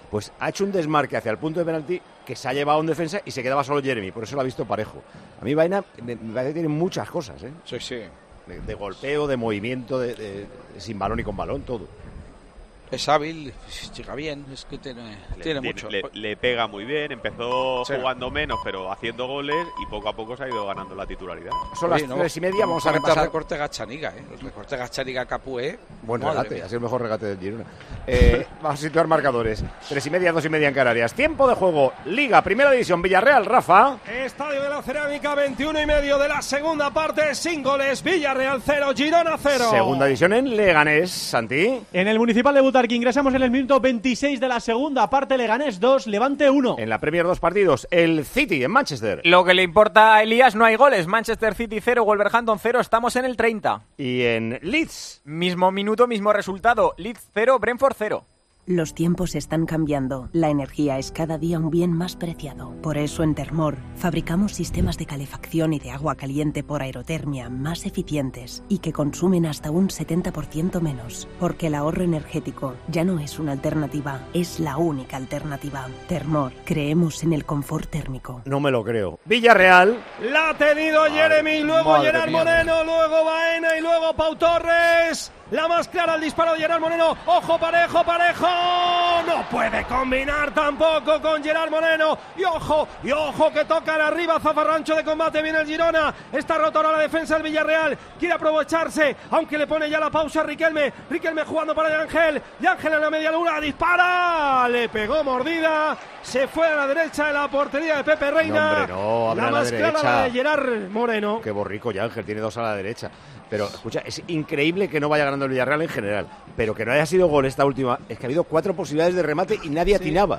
pues ha hecho un desmarque hacia el punto de penalti que se ha llevado en defensa y se quedaba solo Jeremy, por eso lo ha visto parejo. A mí Baena me, me parece que tiene muchas cosas, ¿eh? Sí, sí. De, de golpeo, de movimiento, de, de, de sin balón y con balón, todo. Es hábil, llega bien, es que tiene, le, tiene le, mucho. Le, le pega muy bien, empezó sí. jugando menos, pero haciendo goles y poco a poco se ha ido ganando la titularidad. Son las sí, tres ¿no? y media, vamos a repasar. El recorte Gachaniga, ¿eh? El recorte Gachaniga Capué. Buen regate, mía. Ha sido el mejor regate del Girona. Eh, vamos a situar marcadores. Tres y media, dos y media en Canarias. Tiempo de juego, Liga, Primera División, Villarreal, Rafa. Estadio de la Cerámica, veintiuno y medio de la segunda parte, sin goles, Villarreal cero, Girona cero. Segunda división en Leganés, Santi. En el Municipal de Butarque ingresamos en el minuto veintiséis de la segunda parte, Leganés dos, Levante uno. En la Premier dos partidos, el City en Manchester. Lo que le importa a Elías, no hay goles. Manchester City cero, Wolverhampton cero, estamos en el treinta. Y en Leeds. Mismo minuto, mismo resultado. Leeds cero, Brentford cero. Los tiempos están cambiando. La energía es cada día un bien más preciado. Por eso en Termor fabricamos sistemas de calefacción y de agua caliente por aerotermia más eficientes y que consumen hasta un setenta por ciento menos. Porque el ahorro energético ya no es una alternativa, es la única alternativa. Termor, creemos en el confort térmico. No me lo creo. Villarreal. La ha tenido Jeremy, luego Gerard Moreno, luego Baena y luego Pau Torres. La más clara, el disparo de Gerard Moreno. Ojo, parejo, parejo. No puede combinar tampoco con Gerard Moreno. Y ojo, y ojo que tocan arriba. Zafarrancho de combate. Viene el Girona. Está roto ahora la defensa del Villarreal. Quiere aprovecharse, aunque le pone ya la pausa a Riquelme. Riquelme jugando para Yángel. Yángel en la media luna. Dispara. Le pegó mordida. Se fue a la derecha de la portería de Pepe Reina. No, hombre, no, la más la clara, la de Gerard Moreno. Qué borrico Yángel. Tiene dos a la derecha. Pero, escucha, es increíble que no vaya ganando el Villarreal en general. Pero que no haya sido gol esta última. Es que ha habido cuatro posibilidades de remate y nadie sí. atinaba.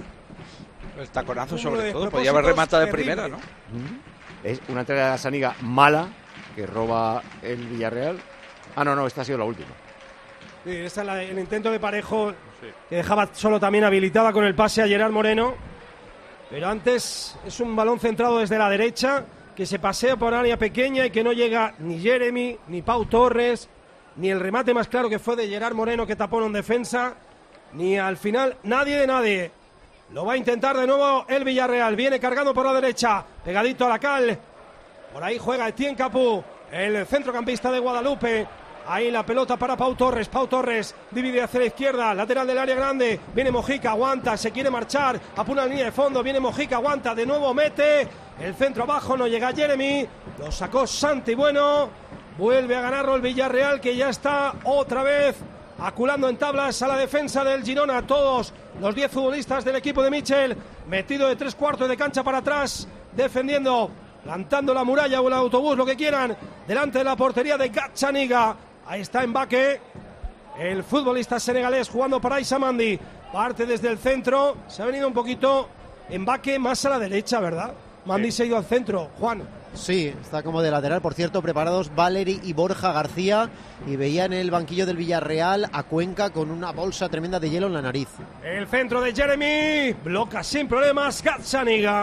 El taconazo sobre todo. Podía haber rematado de primera, ¿no? Es una entrega de Saniga mala que roba el Villarreal. Ah, no, no, esta ha sido la última. Sí, esta es la, el intento de Parejo, sí. que dejaba solo también habilitada con el pase a Gerard Moreno. Pero antes es un balón centrado desde la derecha, que se pasea por área pequeña y que no llega ni Jeremy, ni Pau Torres, ni el remate más claro que fue de Gerard Moreno que tapó en defensa, ni al final nadie de nadie. Lo va a intentar de nuevo el Villarreal, viene cargando por la derecha, pegadito a la cal, por ahí juega Etienne Capú, el centrocampista de Guadalupe. Ahí la pelota para Pau Torres, Pau Torres divide hacia la izquierda, lateral del área grande, viene Mojica, aguanta, se quiere marchar, apura la línea de fondo, viene Mojica, aguanta, de nuevo mete, el centro abajo, no llega Jeremy, lo sacó Santi Bueno, vuelve a ganarlo el Villarreal que ya está otra vez aculando en tablas a la defensa del Girona, todos los diez futbolistas del equipo de Michel, metido de tres cuartos de cancha para atrás, defendiendo, plantando la muralla o el autobús, lo que quieran, delante de la portería de Gachaniga. Ahí está Mbaké, el futbolista senegalés jugando para Isamandi. Parte desde el centro, se ha venido un poquito Mbaké más a la derecha, ¿verdad? Mandi sí. se ha ido al centro, Juan. Sí, está como de lateral. Por cierto, preparados Valeri y Borja García. Y veía en el banquillo del Villarreal a Cuenca con una bolsa tremenda de hielo en la nariz. El centro de Jeremy, bloca sin problemas Gachaniga.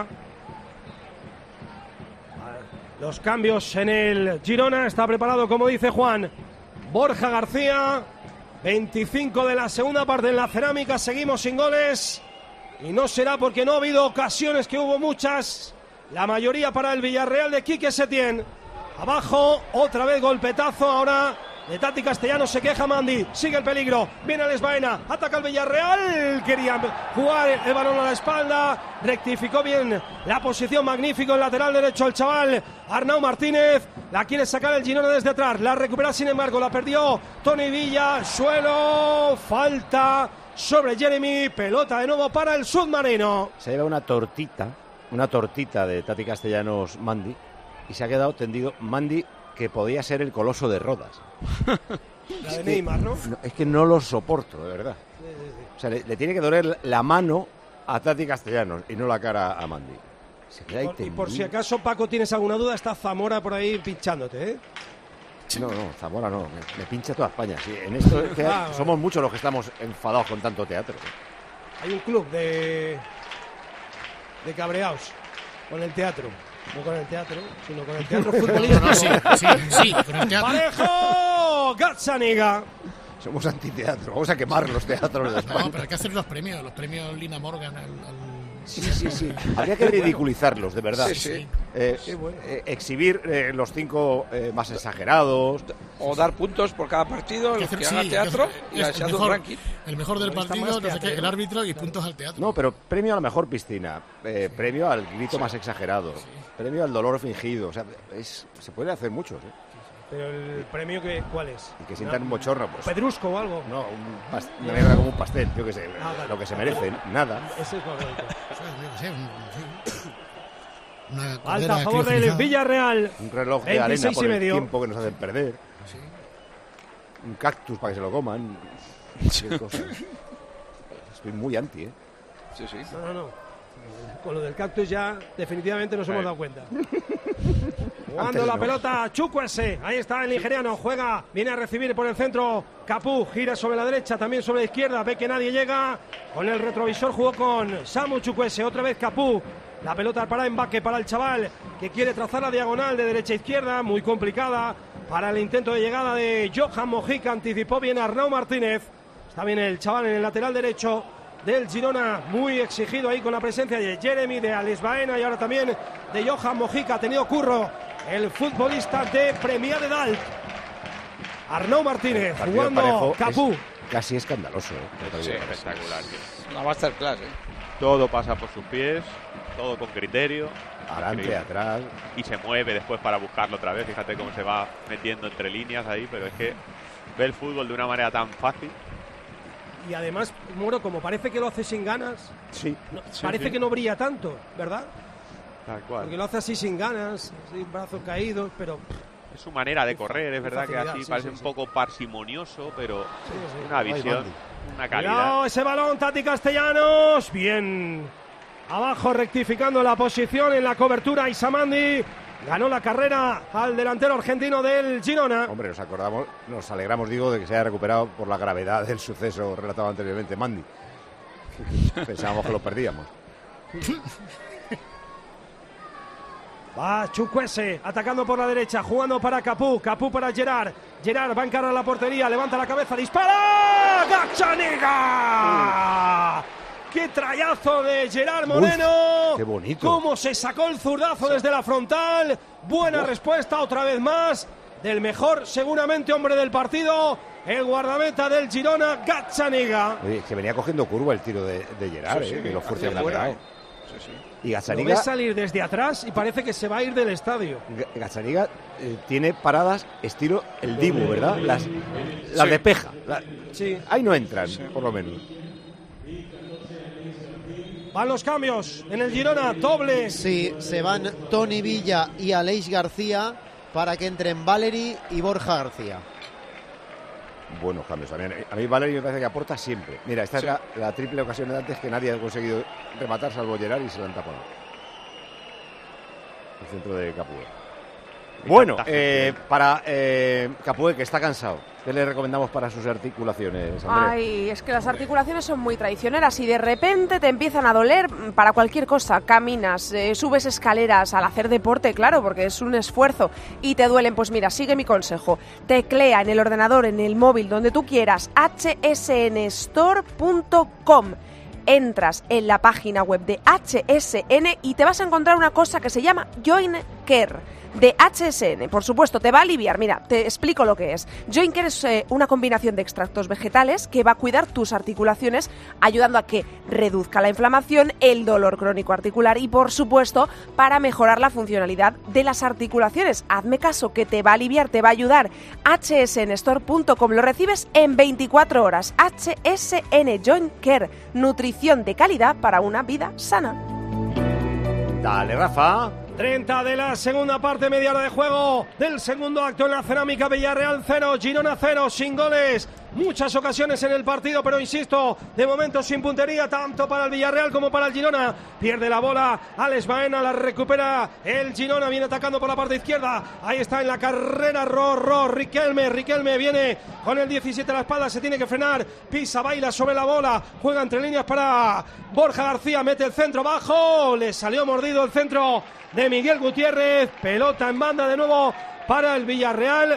Los cambios en el Girona, está preparado como dice Juan. Borja García, veinticinco de la segunda parte en la Cerámica, seguimos sin goles y no será porque no ha habido ocasiones, que hubo muchas, la mayoría para el Villarreal de Quique Setién. Abajo, otra vez golpetazo ahora de Tati Castellano, se queja Mandi, sigue el peligro, viene el Baena, ataca el Villarreal, quería jugar el balón a la espalda, rectificó bien la posición, magnífico el lateral derecho el chaval Arnau Martínez, la quiere sacar el Girona desde atrás, la recupera sin embargo, la perdió Tony Villa, suelo, falta sobre Jeremy, pelota de nuevo para el submarino. Se lleva una tortita, una tortita de Tati Castellanos Mandi y se ha quedado tendido Mandi, que podía ser el Coloso de Rodas. La de Neymar, ¿no? ¿no? Es que no lo soporto, de verdad. Sí, sí, sí. O sea, le, le tiene que doler la mano a Tati Castellanos y no la cara a Mandi. Se queda ahí y, por, y por si acaso, Paco, tienes alguna duda, está Zamora por ahí pinchándote, ¿eh? No, no, Zamora no, me, me pincha toda España. Sí, en esto es que ah, somos vale. muchos los que estamos enfadados con tanto teatro. Hay un club de, de cabreados con el teatro. No con el teatro, sino con el teatro futbolístico. No, no, sí, sí, sí, con el teatro. Parejo, Gachaniga. Somos antiteatro, vamos a quemar los teatros de España. No, pero hay que hacer los premios, los premios Lina Morgan al... al... Sí, sí, sí. Habría que ridiculizarlos, de verdad. Sí, sí. Eh, eh, exhibir eh, los cinco eh, más exagerados. O dar puntos por cada partido, el que, que haga teatro, y se hace un ranking. El mejor del partido, no sé qué, el árbitro y puntos al teatro. No, pero premio a la mejor piscina, eh, premio al grito sí. más exagerado, sí. premio al dolor fingido. O sea, es, se puede hacer muchos, ¿eh? Pero el premio, que ¿cuál es? Y que sientan un bochorno, pues. ¿Pedrusco o algo? No, un past- una mierda como un pastel, yo qué sé. Ah, vale. Lo que se merecen, nada. Ese es favorito. Una Falta a favor del Villarreal. Un reloj de arena por el tiempo que nos hacen perder. Sí. Un cactus para que se lo coman. Qué cosa. Estoy muy anti, ¿eh? Sí, sí. No, no, no. Con lo del cactus ya definitivamente nos hemos dado cuenta. Jugando la no. pelota Chukwueze, ahí está el nigeriano, juega, viene a recibir por el centro Capu, gira sobre la derecha, también sobre la izquierda, ve que nadie llega, con el retrovisor jugó con Samu Chukwueze, otra vez Capu, la pelota para embaque para el chaval que quiere trazar la diagonal de derecha a izquierda, muy complicada para el intento de llegada de Johan Mojica, anticipó bien Arnau Martínez, está bien el chaval en el lateral derecho del Girona, muy exigido ahí con la presencia de Jeremy, de Alex Baena y ahora también de Johan Mojica, ha tenido curro el futbolista de Premià de Dalt. Arnau Martínez jugando Capu. Casi escandaloso, ¿eh? Sí, espectacular. Una masterclass, ¿eh? Todo pasa por sus pies, todo con criterio. Adelante, increíble. Atrás. Y se mueve después para buscarlo otra vez. Fíjate cómo se va metiendo entre líneas ahí, pero es que ve el fútbol de una manera tan fácil. Y además, Moro, como parece que lo hace sin ganas, sí, no, sí parece sí. que no brilla tanto, ¿verdad? Tal cual. Porque lo hace así sin ganas, sin brazos caídos, pero... Es su manera de correr, es verdad que así sí, parece sí, un sí. poco parsimonioso, pero sí, sí. una visión, una calidad. Cuidado, ese balón, Tati Castellanos, bien abajo rectificando la posición en la cobertura, Isamandi ganó la carrera al delantero argentino del Girona. Hombre, nos acordamos, nos alegramos, digo, de que se haya recuperado por la gravedad del suceso relatado anteriormente, Mandi. Pensábamos que lo perdíamos. Va Chukwueze atacando por la derecha, jugando para Capu, Capu para Gerard, Gerard va a encarar la portería, levanta la cabeza, dispara, Gazzaniga. ¡Qué trayazo de Gerard Moreno! Uf, ¡qué bonito! ¡Cómo se sacó el zurdazo desde la frontal! Buena Uf. respuesta otra vez más del mejor, seguramente, hombre del partido, el guardameta del Girona, Gazzaniga. Oye, que venía cogiendo curva el tiro de, de Gerard, sí, sí, eh, que lo fuerte la pegado. Sí, sí. Y Gazzaniga, lo ves salir desde atrás y parece que se va a ir del estadio. Gazzaniga eh, tiene paradas estilo el Dibu, ¿verdad? Las, las sí. de Peja. La, sí. Ahí no entran, sí. por lo menos. Van los cambios en el Girona, doble. Sí, se van Toni Villa y Aleix García para que entren Valeri y Borja García. Buenos cambios también. A mí Valeri me parece que aporta siempre. Mira, esta sí. es la, la triple ocasión de antes que nadie ha conseguido rematar salvo Gerard y se la han tapado. El centro de Capué. Bueno, eh, para eh, Capué, que está cansado, ¿qué le recomendamos para sus articulaciones, Andrea? Ay, es que las articulaciones son muy traicioneras y de repente te empiezan a doler para cualquier cosa. Caminas, eh, subes escaleras al hacer deporte, claro, porque es un esfuerzo y te duelen. Pues mira, sigue mi consejo. Teclea en el ordenador, en el móvil, donde tú quieras, hache ese ene store punto com. Entras en la página web de H S N y te vas a encontrar una cosa que se llama Joint Care de H S N. Por supuesto, te va a aliviar. Mira, te explico lo que es. Joint Care es eh, una combinación de extractos vegetales que va a cuidar tus articulaciones, ayudando a que reduzca la inflamación, el dolor crónico articular y, por supuesto, para mejorar la funcionalidad de las articulaciones. Hazme caso, que te va a aliviar, te va a ayudar. H S N store punto com. Lo recibes en veinticuatro horas. H S N Joint Care. Nutrición de calidad para una vida sana. Dale, Rafa. treinta de la segunda parte, media hora de juego del segundo acto en la Cerámica. Villarreal cero, Girona cero, sin goles. Muchas ocasiones en el partido, pero insisto, de momento sin puntería, tanto para el Villarreal como para el Girona. Pierde la bola Alex Baena, la recupera el Girona, viene atacando por la parte izquierda. Ahí está en la carrera Ro, Ro, Riquelme, Riquelme viene con el diecisiete a la espalda, se tiene que frenar, pisa, baila sobre la bola, juega entre líneas para Borja García, mete el centro bajo, le salió mordido el centro de Miguel Gutiérrez, pelota en banda de nuevo para el Villarreal.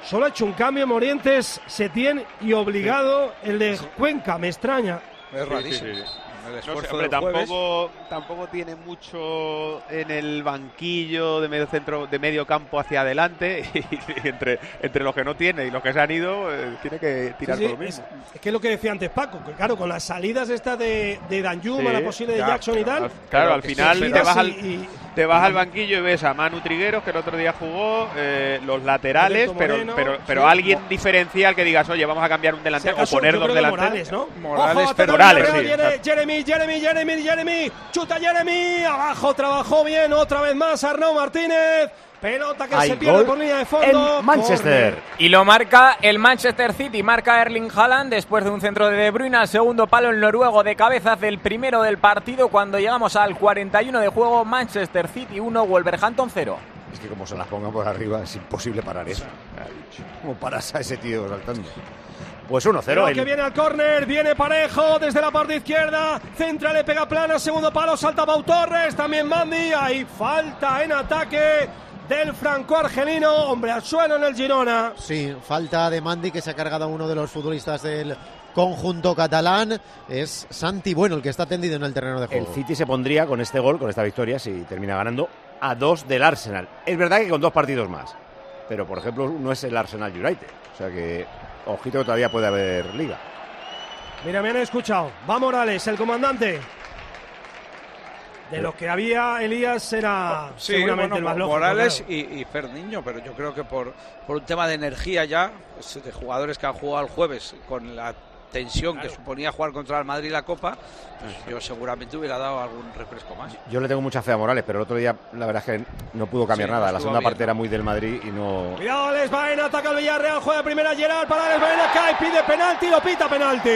Solo ha hecho un cambio Morientes, Setién y obligado sí. el de Cuenca, me extraña. Es rarísimo. Sí, sí, sí. No sé, hombre, tampoco, tampoco tiene mucho en el banquillo de medio centro, de medio campo hacia adelante, y, y entre, entre los que no tiene y los que se han ido, eh, tiene que tirar sí, sí, por lo mismo. Es, es que es lo que decía antes Paco, que claro, con las salidas estas de, de Danjuma, sí, la posible de ya, Jackson y tal. Al, claro, al final te vas, al, y, te vas al banquillo y ves a Manu Trigueros, que el otro día jugó, eh, los laterales, Moreno, pero, pero, pero sí, alguien no. diferencial que digas, oye, vamos a cambiar un delantero si acaso, o poner dos delanteros. Morales, ¿no? Morales, Ojo, pero Morales, sí. Jeremy, Jeremy, Jeremy, Jeremy, Jeremy, chuta Jeremy, abajo, trabajó bien, otra vez más Arnau Martínez. Pelota que Hay se pierde por línea de fondo. En Manchester. Corner. Y lo marca el Manchester City. Marca Erling Haaland después de un centro de De Bruyne al segundo palo. El noruego de cabeza hace el primero del partido. Cuando llegamos al cuarenta y uno de juego, Manchester City uno, Wolverhampton cero. Es que como se las pongan por arriba es imposible parar eso. ¿Cómo paras a ese tío saltando? Pues uno cero. El... que viene al córner, viene Parejo desde la parte izquierda, centra, le pega plana, segundo palo, salta Pau Torres, también Mandy, hay falta en ataque del franco-argelino, hombre al suelo en el Girona. Sí, falta de Mandy, que se ha cargado a uno de los futbolistas del conjunto catalán. Es Santi Bueno el que está tendido en el terreno de juego. El City se pondría con este gol, con esta victoria, si termina ganando, a dos del Arsenal. Es verdad que con dos partidos más, pero por ejemplo no es el Arsenal United, o sea que ojito que todavía puede haber liga. Mira, me han escuchado. Va Morales, el comandante. De los que había, Elías era sí, seguramente bueno, el más lógico. Morales claro. y, y Ferniño, pero yo creo que por, por un tema de energía ya, pues, de jugadores que han jugado el jueves con la tensión claro. que suponía jugar contra el Madrid la Copa, pues yo seguramente hubiera dado algún refresco más. Yo le tengo mucha fe a Morales, pero el otro día la verdad es que no pudo cambiar sí, nada. La segunda bien, parte ¿no? era muy del Madrid y no... Cuidado, Les Baena, ataca el Villarreal, juega primera Gerard para Les Baena, cae, pide penalti, lo pita penalti.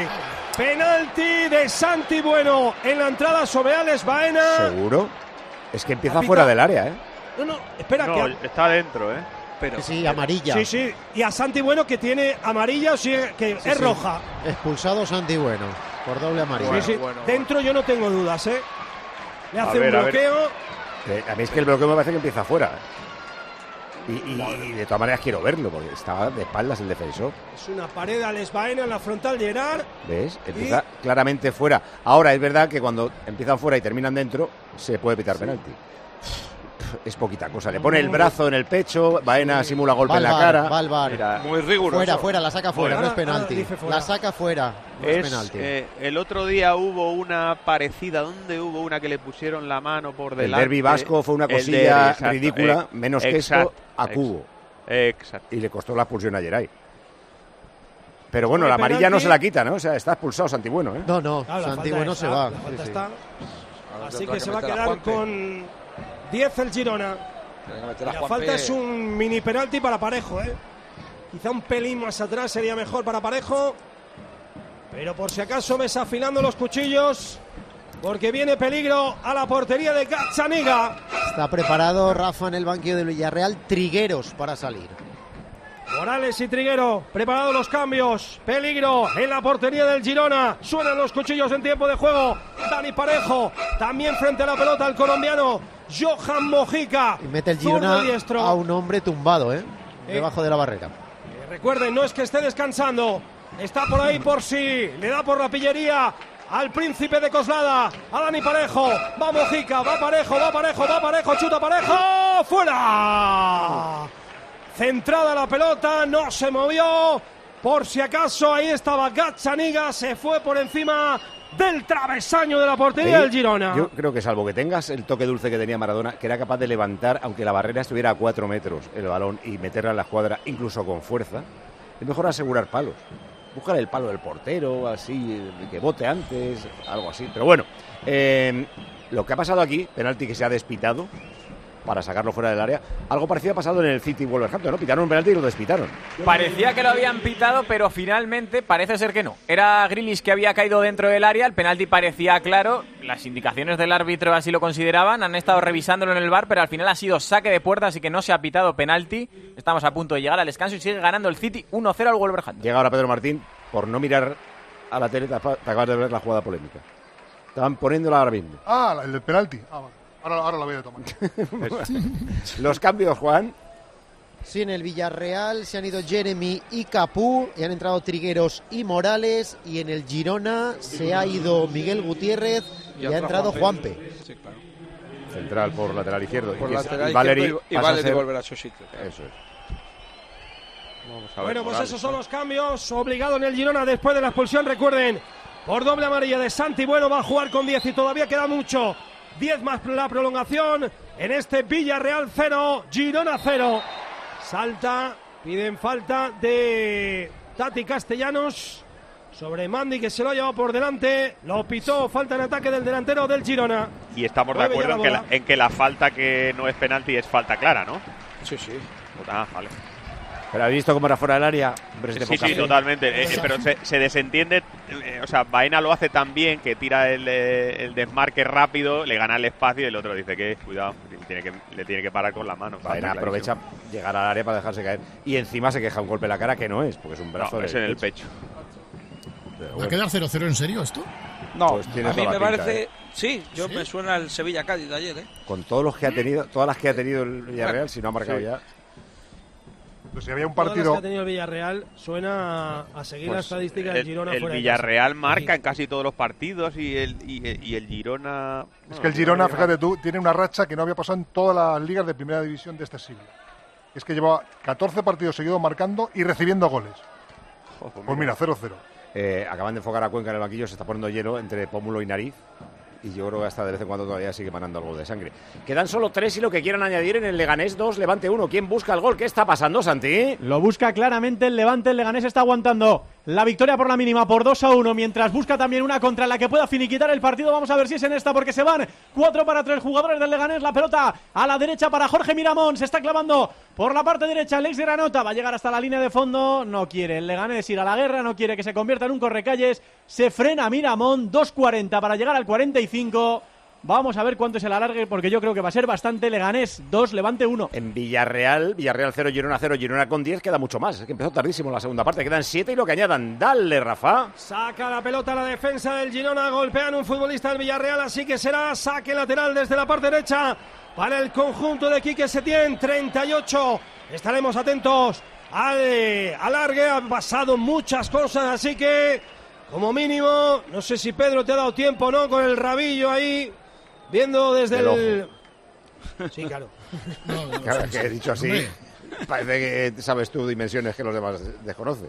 Penalti de Santi Bueno en la entrada sobre Alex Baena. ¿Seguro? Es que empieza fuera del área, ¿eh? No, no, espera no, que... está dentro, ¿eh? Pero, sí, amarilla. Sí, sí, y a Santi Bueno que tiene amarilla, o sea, que sí, es sí. roja. Expulsado Santi Bueno, por doble amarilla. Sí, sí. Bueno, dentro bueno. yo no tengo dudas, ¿eh? Le hace a ver, un bloqueo. A, ver. a mí es que el bloqueo me parece que empieza fuera. Y, y, y de todas maneras quiero verlo, porque estaba de espaldas el defensor. Es una pared a Les Baena en la frontal Gerard. ¿Ves? Empieza y... claramente fuera. Ahora, es verdad que cuando empiezan fuera y terminan dentro, se puede pitar sí. penalti. Es poquita cosa. Le pone el brazo en el pecho, Baena sí. simula golpe Valvar, en la cara. Valvar. Mira, muy riguroso. Fuera, fuera, la saca fuera, bueno, no es penalti. Fuera. La saca fuera, no es, es penalti. Eh, el otro día hubo una parecida, ¿dónde hubo una que le pusieron la mano por delante? El derbi vasco fue una cosilla derbi, ridícula, eh, menos exacto, que esto a Cubo. Exacto. Y le costó la expulsión a Geray. Pero bueno, la amarilla penalti. no se la quita, ¿no? O sea, está expulsado Santi Bueno, ¿eh? No, no, claro, Santi Bueno se va. La falta sí, está. Sí. Así que se va a quedar con diez el Girona. La, la falta es un mini penalti para Parejo, ¿eh? Quizá un pelín más atrás sería mejor para Parejo. Pero por si acaso ves afilando los cuchillos, porque viene peligro a la portería de Gazzaniga. Está preparado Rafa en el banquillo del Villarreal. Trigueros para salir. Morales y Triguero, preparados los cambios. Peligro en la portería del Girona. Suenan los cuchillos en tiempo de juego. Dani Parejo, también frente a la pelota el colombiano Johan Mojica. Y mete el Girona a un hombre tumbado, ¿eh? eh debajo de la barrera. Eh, recuerden, no es que esté descansando. Está por ahí por sí. Le da por la pillería al príncipe de Coslada, a Dani Parejo. Va Mojica, va Parejo, va Parejo, va Parejo, chuta Parejo. ¡Fuera! Centrada la pelota, no se movió. Por si acaso, ahí estaba Gazzaniga, se fue por encima del travesaño de la portería sí, del Girona. Yo creo que salvo que tengas el toque dulce que tenía Maradona, que era capaz de levantar, aunque la barrera estuviera a cuatro metros, el balón y meterla en la escuadra, incluso con fuerza, es mejor asegurar palos. Buscar el palo del portero, así, que bote antes, algo así. Pero bueno, eh, lo que ha pasado aquí, penalti que se ha despitado para sacarlo fuera del área. Algo parecido ha pasado en el City Wolverhampton, ¿no? Pitaron un penalti y lo despitaron. Parecía que lo habían pitado, pero finalmente parece ser que no. Era Grealish que había caído dentro del área, el penalti parecía claro, las indicaciones del árbitro así lo consideraban, han estado revisándolo en el V A R, pero al final ha sido saque de puerta, así que no se ha pitado penalti. Estamos a punto de llegar al descanso y sigue ganando el City uno cero al Wolverhampton. Llega ahora Pedro Martín, por no mirar a la tele, te acabas de ver la jugada polémica. Estaban poniéndola ahora mismo. Ah, el del penalti. Ah, vale. Ahora, ahora la voy a tomar. Los cambios, Juan. Sí, en el Villarreal se han ido Jeremy y Capú, y han entrado Trigueros y Morales, y en el Girona se ha ido Miguel Gutiérrez y, y ha entrado Juanpe. Juanpe. Sí, claro. Central por lateral izquierdo. Por y lateral y Valeri izquierdo y, y Valeri volverá a su sitio. Claro. Eso es. Vamos a ver, bueno, pues Morales, esos son los cambios. Obligado en el Girona después de la expulsión. Recuerden, por doble amarilla de Santi Bueno va a jugar con diez y todavía queda mucho. diez más la prolongación en este Villarreal cero, Girona cero. Salta, piden falta de Tati Castellanos sobre Mandi, que se lo ha llevado por delante. Lo pitó, falta en ataque del delantero del Girona. Y estamos de acuerdo en que, la, en que la falta que no es penalti es falta clara, ¿no? Sí, sí. Ah, vale. Pero ¿has visto cómo era fuera del área? Sí, sí, totalmente. Eh, pero se, se desentiende. Eh, o sea, Baena lo hace tan bien que tira el, eh, el desmarque rápido, le gana el espacio y el otro dice que, cuidado, tiene que, le tiene que parar con la mano. Baena aprovecha llegar al área para dejarse caer. Y encima se queja un golpe en la cara que no es, porque es un brazo. No, es en el pecho. ¿Va a quedar cero cero en serio esto? No, pues a mí me pinta, parece... ¿eh? Sí, yo ¿Sí? me suena el Sevilla-Cádiz de ayer, ¿eh? Con todos los que ha tenido, todas las que ha tenido el Villarreal, si no ha marcado sí. ya... Pues si había un partido Todas las que ha tenido el Villarreal suena a seguir pues la estadística del Girona. El, el fuera Villarreal de marca en casi todos los partidos y el, y, y el Girona... Es que el Girona, fíjate tú, tiene una racha que no había pasado en todas las ligas de primera división de este siglo. Es que llevaba catorce partidos seguidos marcando y recibiendo goles. Oh, pues, pues mira, cero cero. Eh, acaban de enfocar a Cuenca en el banquillo, se está poniendo hielo entre pómulo y nariz. Y yo creo que hasta de vez en cuando todavía sigue manando algo de sangre. Quedan solo tres y lo que quieran añadir en el Leganés dos, Levante uno. ¿Quién busca el gol? ¿Qué está pasando, Santi? Lo busca claramente el Levante. El Leganés está aguantando la victoria por la mínima por dos a uno, mientras busca también una contra en la que pueda finiquitar el partido. Vamos a ver si es en esta, porque se van cuatro para tres jugadores del Leganés. La pelota a la derecha para Jorge Miramón. Se está clavando por la parte derecha el ex Granota. Va a llegar hasta la línea de fondo. No quiere el Leganés ir a la guerra. No quiere que se convierta en un correcalles. Se frena Miramón. dos cuarenta para llegar al cuarenta y cinco. Vamos a ver cuánto es el alargue, porque yo creo que va a ser bastante. Leganés dos, Levante uno. En Villarreal, Villarreal cero, Girona cero, Girona con diez, queda mucho más. Es que empezó tardísimo la segunda parte, quedan siete y lo que añadan. Dale, Rafa. Saca la pelota a la defensa del Girona, golpean un futbolista del Villarreal, así que será saque lateral desde la parte derecha para el conjunto de Quique Setién. treinta y ocho, estaremos atentos al alargue, han pasado muchas cosas, así que como mínimo, no sé si Pedro te ha dado tiempo, ¿no? Con el rabillo ahí, viendo desde el... el... Sí, claro. No, no, claro, que he dicho así, hombre, parece que sabes tú dimensiones que los demás desconocen.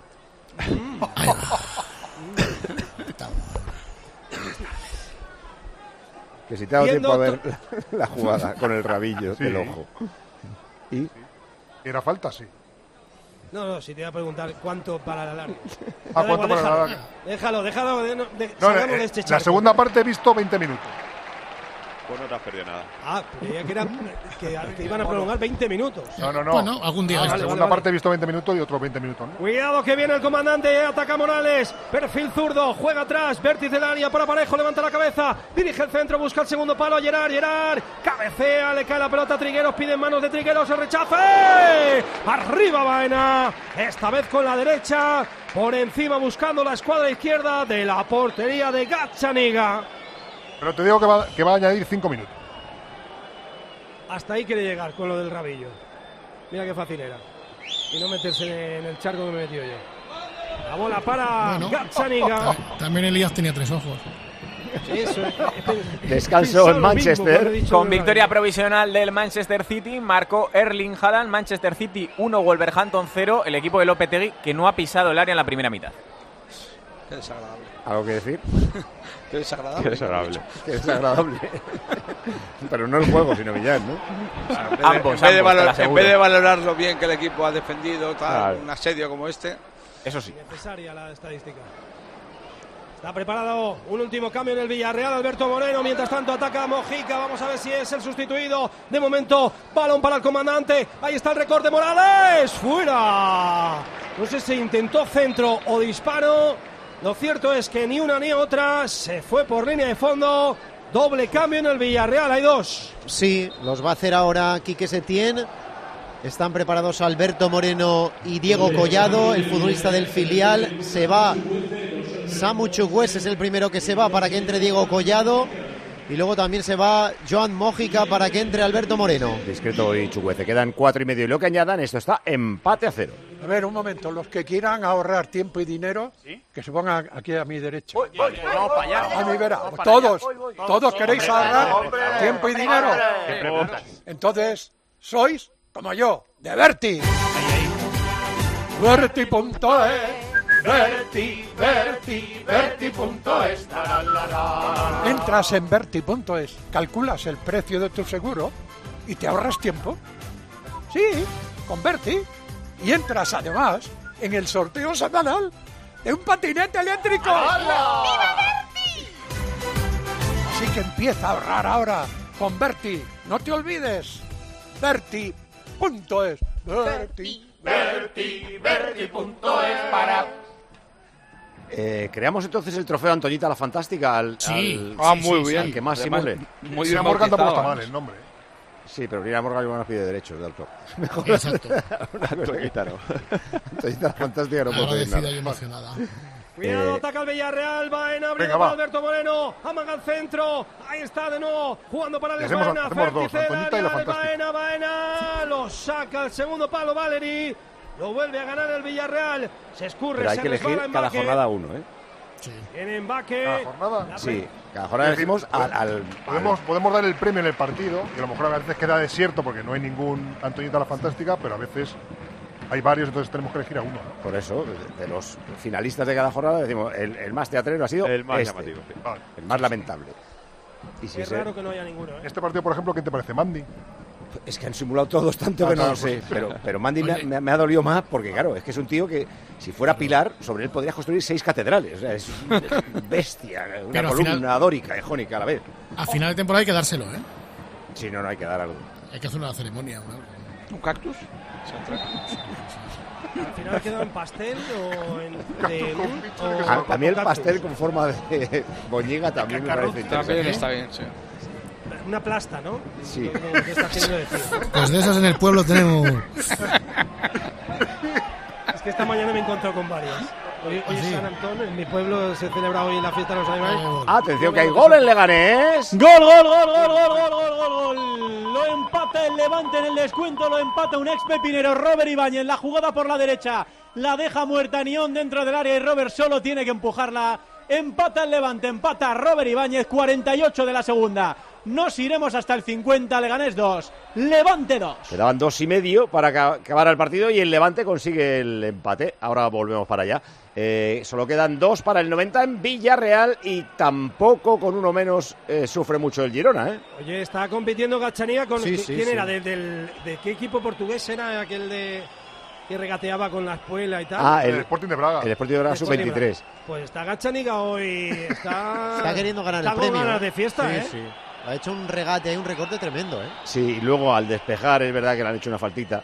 Que si te ha dado tiempo a ver la, la jugada con el rabillo sí. del ojo. ¿Y? Sí. ¿Era falta? Sí. No, no, si te voy a preguntar cuánto para la larga. ¿A cuánto igual, para déjalo, la larga? Déjalo, déjalo. De, de, no, eh, de este la segunda parte he visto veinte minutos. Pues no te has perdido nada. Ah, creía que, era, que, que iban a prolongar veinte minutos. No, no, no. Bueno, algún día. Ah, la vale, segunda vale, parte vale. he visto veinte minutos y otros veinte minutos, ¿no? Cuidado que viene el comandante, ataca Morales, perfil zurdo, juega atrás, vértice del área para Parejo, levanta la cabeza, dirige el centro, busca el segundo palo, Gerard, Gerard, cabecea, le cae la pelota a Trigueros, pide en manos de Trigueros, se rechaza, ¡eh! Arriba Baena, esta vez con la derecha, por encima buscando la escuadra izquierda de la portería de Gazzaniga. Pero te digo que va, que va a añadir cinco minutos. Hasta ahí quiere llegar con lo del rabillo. Mira qué fácil era. Y no meterse en el charco que me metió yo. La bola para bueno, Gazzaniga. También Elías tenía tres ojos. Eso, descanso en Manchester. Mismo, con victoria provisional del Manchester City, marcó Erling Haaland. Manchester City uno, Wolverhampton cero. El equipo de Lopetegui, que no ha pisado el área en la primera mitad. Qué desagradable. ¿Algo que decir? Qué desagradable. Qué desagradable. Qué desagradable. Pero no el juego, sino Villar, ¿no? Claro, en, vez de, ambos, en, vez de valor, en vez de valorar lo bien que el equipo ha defendido, tal, claro. un asedio como este. Eso sí. Necesaria la estadística. Está preparado un último cambio en el Villarreal. Alberto Moreno, mientras tanto ataca Mojica. Vamos a ver si es el sustituido. De momento, balón para el comandante. Ahí está el recorte, Morales. ¡Fuera! No sé si intentó centro o disparo. Lo cierto es que ni una ni otra. Se fue por línea de fondo. Doble cambio en el Villarreal. Hay dos. Sí, los va a hacer ahora Quique Setién. Están preparados Alberto Moreno y Diego Collado, el futbolista del filial. Se va Samu Chukwueze, es el primero que se va para que entre Diego Collado. Y luego también se va Joan Mójica para que entre Alberto Moreno. Discreto y Chuguece. Quedan cuatro y medio. Y lo que añadan, esto está empate a cero. A ver, un momento. Los que quieran ahorrar tiempo y dinero, ¿sí? Que se pongan aquí a mi derecha. Voy, voy, vamos para allá. A mi vera. Vamos Todos, voy, voy. todos queréis ahorrar hombre, tiempo y dinero. ¿Qué preguntas? Entonces, sois como yo, de Berti. Berti punto es. Berti, Berti, Berti punto es. Entras en Berti punto es, calculas el precio de tu seguro y te ahorras tiempo. Sí, con Berti. Y entras además en el sorteo semanal de un patinete eléctrico. ¡Viva Berti! Así que empieza a ahorrar ahora con Berti. No te olvides. Berti punto es. Berti, Berti, Berti punto es para... Eh, creamos entonces el trofeo Antoñita la Fantástica al, sí. al, ah, muy sí, bien. al que más Además, simule. Muy bien Morgan tampoco está mal el nombre. Sí, pero Lina Morgan igual nos pide derechos de autor. Mejor Exacto. Antoñita no. Antoñita la Fantástica no puede pedir Agradecida nada. y emocionada. Cuidado, Eh, ataca el Villarreal, Baena, abriendo venga, para va. Alberto Moreno, amaga al centro, ahí está de nuevo, jugando para el Hacemos- Baena, hacemos dos, vértice del Antoñita y la área de Fantástica. Baena, Baena, lo saca al segundo palo Valeri, lo vuelve a ganar el Villarreal, se escurre, Pero hay se que elegir resbala en cada Baque, jornada uno, ¿eh? en Embaque, ¿Cada jornada? la Sí, cada jornada elegimos al, al, Podemos, podemos dar el premio en el partido, y a lo mejor a veces queda desierto porque no hay ningún Antoñita la Fantástica, pero a veces hay varios, entonces tenemos que elegir a uno, ¿no? Por eso, de, de los finalistas de cada jornada, decimos, el, el más teatrero ha sido El más este, llamativo, sí. Vale. el más lamentable. Y si es se- raro que no haya ninguno, ¿eh? Este partido, por ejemplo, ¿qué te parece, Mandy? Es que han simulado todos tanto Ah, que no no, lo sé. pues- Pero, pero Mandy me, ha- me ha- me ha dolido más porque, claro, es que es un tío que, si fuera Pilar, sobre él podrías construir seis catedrales. O sea, es una bestia, una Pero al columna final- dórica y jónica a la vez. A final de temporada hay que dárselo, ¿eh? Si no, no hay que dar algo. Hay que hacer una ceremonia. ¿no? ¿Un cactus? Al final queda en pastel o en de un, o- A, a mí el o pastel con forma de boñiga también me parece interesante. También está bien, sí. una plasta, ¿no? Sí. Como que está queriendo decir. Pues de esas en el pueblo tenemos. Es que esta mañana me he encontrado con varias. Hoy, hoy ¿Ah, es sí? San Antón, en mi pueblo se celebra hoy la fiesta de los animales. Atención que hay gol en Leganés. Gol, gol, gol, gol, gol, gol, gol, gol, gol. Lo empata el Levante en el descuento, lo empata un ex pepinero, Robert Ibáñez. La jugada por la derecha la deja muerta Nión dentro del área y Robert solo tiene que empujarla. Empata el Levante, empata Robert Ibáñez, cuarenta y ocho de la segunda. Nos iremos hasta el cincuenta, Leganés dos, Levante dos. Quedaban dos y medio para que acabara el partido y el Levante consigue el empate. Ahora volvemos para allá. Eh, solo quedan dos para el noventa en Villarreal y tampoco con uno menos eh, sufre mucho el Girona, ¿eh? Oye, está compitiendo Gachanía con... Sí, ¿qui- sí, ¿Quién sí. era? ¿De, del, ¿De qué equipo portugués era aquel de que regateaba con la espuela y tal? Ah, el, El Sporting de Braga. El Sporting de Braga El sub Sporting de veintitrés. Braga. Pues está Gachaniga hoy, está... Está queriendo ganar está el con premio. ganas ¿eh? de fiesta, Sí, ¿eh? sí. Ha hecho un regate, hay un recorte tremendo, ¿eh? Sí, y luego al despejar es verdad que le han hecho una faltita,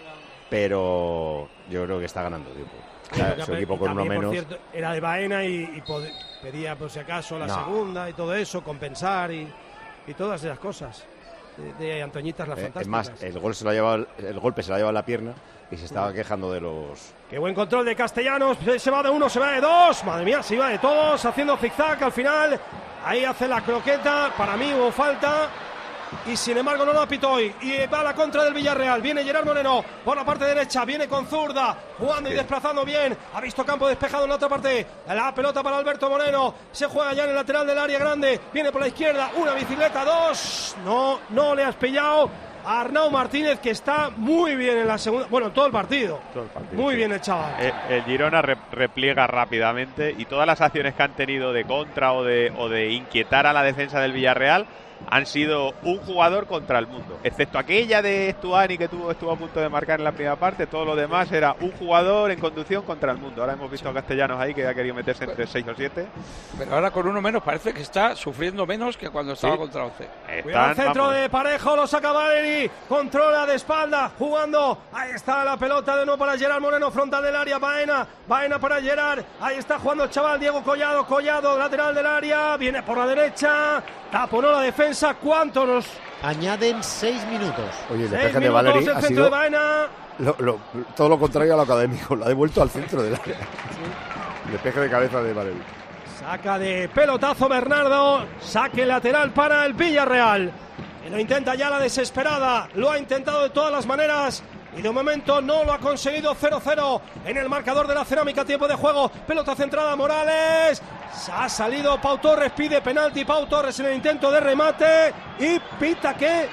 pero yo creo que está ganando, tipo. O sea, Porque su ape- equipo y con uno también, por menos. cierto, era de Baena y, y pod- pedía por si acaso la No. segunda y todo eso, compensar y, y todas esas cosas. De, de Antoñitas las Eh, es fantásticas. más, el gol se lo ha llevado, el golpe se lo ha llevado en la pierna y se estaba quejando de los. Qué buen control de Castellanos, se va de uno, se va de dos, madre mía, se va de todos, haciendo zigzag al final, ahí hace la croqueta, para mí hubo falta, y sin embargo no lo pitó hoy, y va a la contra del Villarreal, viene Gerard Moreno por la parte derecha, viene con zurda, jugando y desplazando bien, ha visto campo despejado en la otra parte, la pelota para Alberto Moreno, se juega ya en el lateral del área grande, viene por la izquierda, una bicicleta, dos, no, no le has pillado, a Arnau Martínez, que está muy bien en la segunda, bueno, en todo el partido. Todo el partido, Muy sí. bien el chaval. Eh, el Girona re- repliega rápidamente y todas las acciones que han tenido de contra o de, o de inquietar a la defensa del Villarreal han sido un jugador contra el mundo, excepto aquella de Estuani que tuvo, estuvo a punto de marcar en la primera parte. Todo lo demás era un jugador en conducción contra el mundo. Ahora hemos visto a Castellanos ahí que ha querido meterse entre seis o siete. Pero ahora con uno menos parece que está sufriendo menos que cuando estaba Sí. contra once. Cuidado al Están, centro vamos, de Parejo, lo saca Valeri, controla de espalda, jugando, ahí está la pelota de nuevo para Gerard Moreno, frontal del área, Baena, Baena para Gerard, ahí está jugando el chaval Diego Collado, Collado, lateral del área, viene por la derecha, taponó la defensa, ¿cuánto nos...? Añaden seis minutos. Oye, el Seis despeje de minutos Valeri el ha centro sido de Baena. lo- lo- todo lo contrario a lo académico. Lo ha devuelto al centro del área. El despeje de cabeza de Valeri. Saca de pelotazo Bernardo. Saque lateral para el Villarreal. Que lo intenta ya la desesperada. Lo ha intentado de todas las maneras. Y de momento no lo ha conseguido. Cero cero en el marcador de la Cerámica. Tiempo de juego. Pelota centrada Morales. Se ha salido Pau Torres. Pide penalti Pau Torres en el intento de remate. Y pita que.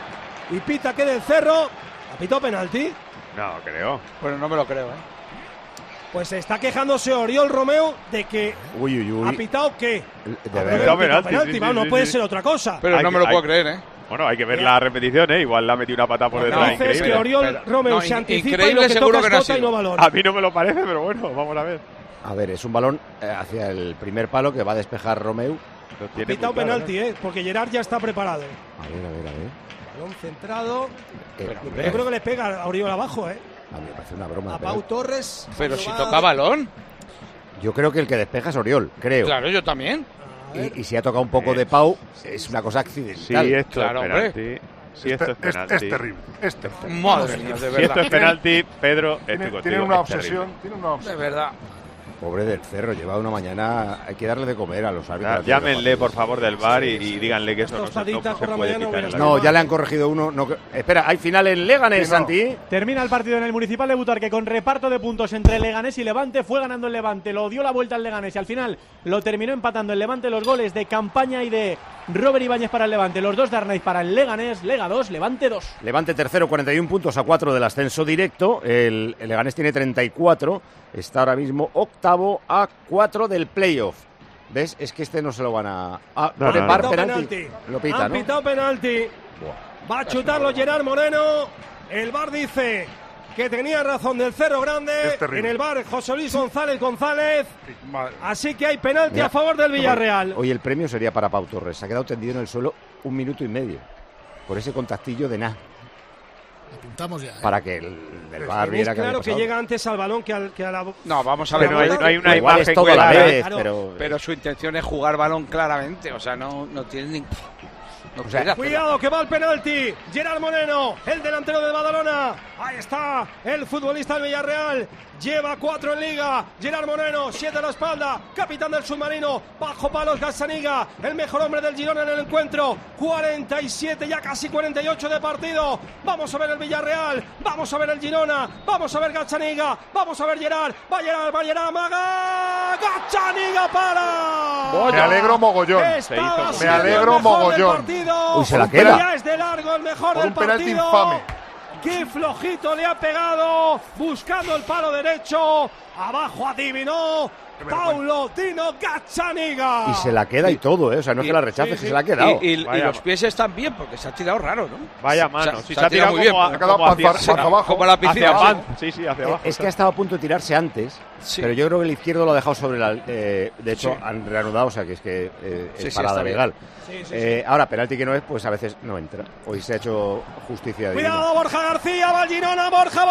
Y pita que del Cerro. ¿Ha pitado penalti? No, creo. Bueno, no me lo creo, ¿eh? Pues está quejándose Oriol Romeu de que uy, uy, uy. ha pitado qué. De verdad. penalti, penalti, sí, vamos, sí, no puede sí. ser otra cosa. Pero Hay no que- me lo hay- puedo creer, ¿eh? Bueno, hay que ver la repetición, ¿eh? Igual le ha metido una patada por detrás. Dices Increíble. que Oriol pero- Romeu no, se in- anticipa y increíble lo que seguro toca que no es ha bota y sido. no balón. A mí no me lo parece, pero bueno, vamos a ver. A ver, es un balón eh, hacia el primer palo que va a despejar Romeu. Lo Ha tiene pitado muy claro, penalti, ¿eh? Porque Gerard ya está preparado. A ver, a ver, a ver. Balón centrado. Eh, Yo creo que le pega a Oriol abajo, ¿eh? a mí me parece una broma. A pero- Pau Torres. Pero Lo si va toca a- balón. Yo creo que el que despeja es Oriol, creo. Claro, yo también. Y, y si ha tocado un poco de Pau, es una cosa accidental. Sí, esto Claro, es hombre. penalti. Sí, Este- esto es es, penalti. es terrible. Es terrible. Madre mía, de Si verdad. esto es penalti, Pedro, estoy Tiene, contigo. tiene una es obsesión. terrible. Tiene una De obsesión. verdad. Pobre del Cerro, lleva una mañana. Hay que darle de comer a los Ya, árbitros. Llámenle, por favor, del bar y, y díganle que eso no se, no Tostaditas se por la puede mañana quitar en la hubieras- No, vida. ya le han corregido uno. No, espera, hay final en Leganés, Sí, no. Santi. Termina el partido en el Municipal de Butarque con reparto de puntos entre Leganés y Levante. Fue ganando el Levante, lo dio la vuelta al Leganés y al final lo terminó empatando el Levante. Los goles de Campaña y de Robert Ibáñez para el Levante, los dos de Arnaiz para el Leganés. Lega dos, Levante dos. Levante tercero, cuarenta y uno puntos a cuatro del ascenso directo. El, el Leganés tiene treinta y cuatro. Está ahora mismo octavo a cuatro del playoff. ¿Ves? Es que este no se lo van a. Ah, No, pone no, par no. penalti. penalti. Lo pita, Han ¿no? pitado penalti. Va a chutarlo Gerard Moreno. El V A R dice que tenía razón del Cerro Grande. Es terrible. En el V A R José Luis González González. Madre. Así que hay penalti Mira, a favor del Villarreal. Hoy el premio sería para Pau Torres. Se ha quedado tendido en el suelo un minuto y medio. Por ese contactillo de nada. Apuntamos ya. ¿eh? Para que el del V A R Es viera que había claro que pasado. llega antes al balón que, al, que a la. No, vamos a ver. Pero no hay, no hay una Igual imagen es todo a la clara. vez, Claro. pero. Pero su intención es jugar balón claramente. O sea, no, no tiene ni. No O sea, quiere hacerlo. Cuidado que va el penalti. Gerard Moreno, el delantero de Badalona. Ahí está el futbolista del Villarreal. Lleva cuatro en liga. Gerard Moreno, siete a la espalda. Capitán del submarino. Bajo palos Gazzaniga. El mejor hombre del Girona en el encuentro. cuarenta y siete, ya casi cuarenta y ocho de partido. Vamos a ver el Villarreal. Vamos a ver el Girona. Vamos a ver Gazzaniga. Vamos a ver Gerard. Va Gerard, va Gerard. Maga. Gazzaniga para. Me alegro mogollón. Estaba Me siendo alegro el mejor del mogollón. partido. Uy, se la Un queda. Ya es de largo el mejor Por del un penalti partido. infame. Qué flojito le ha pegado, buscando el palo derecho. Abajo adivinó Paulo Dino Gazzaniga. Y se la queda y todo, ¿eh? O sea, no es Y- que la rechace, sí, que sí. se la ha quedado. Y, y- y Vaya. los pies están bien porque se ha tirado raro, ¿no? Vaya Se- mano. se- Si se se ha tirado muy bien. como, Se ha quedado como hacia, panza- panza abajo. Como la piscina. hacia sí. pan. Sí, sí, hacia Eh, abajo. es que ha estado a punto de tirarse antes, Sí. pero yo creo que el izquierdo lo ha dejado sobre la. eh, de hecho, Sí. han reanudado, o sea que es que eh, Sí, es sí, parada está bien. legal. Sí, sí, sí. Eh, ahora, penalti que no es, pues a veces no entra. Hoy se ha hecho justicia divina. Cuidado, Borja García, va el Girona, Borja,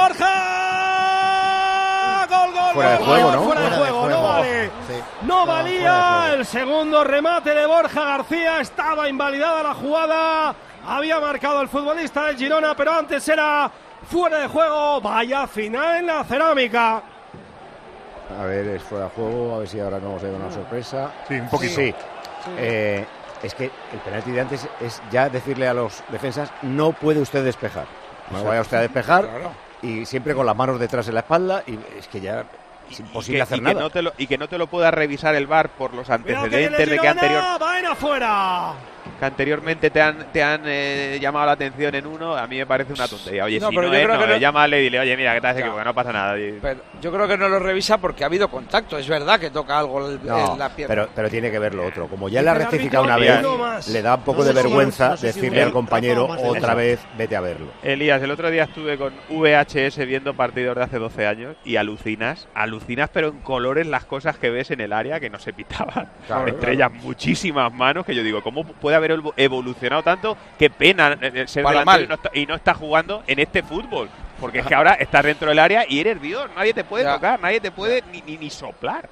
Borja. Gol, gol, Fuera de gol, juego, gol, ¿no? Fuera de Fuera de juego, no juego. vale. Sí. No No, fuera de valía juego. el segundo remate de Borja García. Estaba invalidada la jugada. Había marcado el futbolista del Girona, pero antes era fuera de juego. Vaya final en la Cerámica. A ver, es fuera de juego, a ver si ahora no nos da una sorpresa. Sí, un poquito. Sí. Eh, es que el penalti de antes es ya decirle a los defensas, no puede usted despejar. No vaya usted a despejar. Claro. Y siempre con las manos detrás de la espalda, y es que ya es imposible que, hacer y nada. Que no te lo, y que no te lo pueda revisar el V A R por los Cuidado que viene antecedentes de que, Girona, anterior, va en afuera. que anteriormente te han, te han eh, llamado la atención en uno. A mí me parece una tontería. Oye, No, si pero no yo es, creo no, que eh, no- llámale y dile, oye, mira, que te has Ya. equivocado, no pasa nada. Y- Pero yo creo que no lo revisa porque ha habido contacto. Es verdad que toca algo el- No, en la pierna. pero, pero tiene que ver lo otro. Como ya Dice le ha el rectificado una árbitro, vez, uno más. le da un poco No de sé si vergüenza más, no sé si decirle un- al compañero Rafa, más de otra eso. vez, vete a verlo. Elías, el otro día estuve con V H S viendo partidos de hace doce años y alucinas, alucinas, pero en colores las cosas que ves en el área que no se pitaban. Claro, Entre ellas muchísimas manos que yo digo, ¿cómo puede haber evo- evolucionado tanto? Qué pena eh, ser Para delantero mal. y no, está, y no está jugando en este fútbol. Porque es que ahora estás dentro del área y eres Dios, nadie te puede Ya. tocar, nadie te puede ni, ni, ni soplar.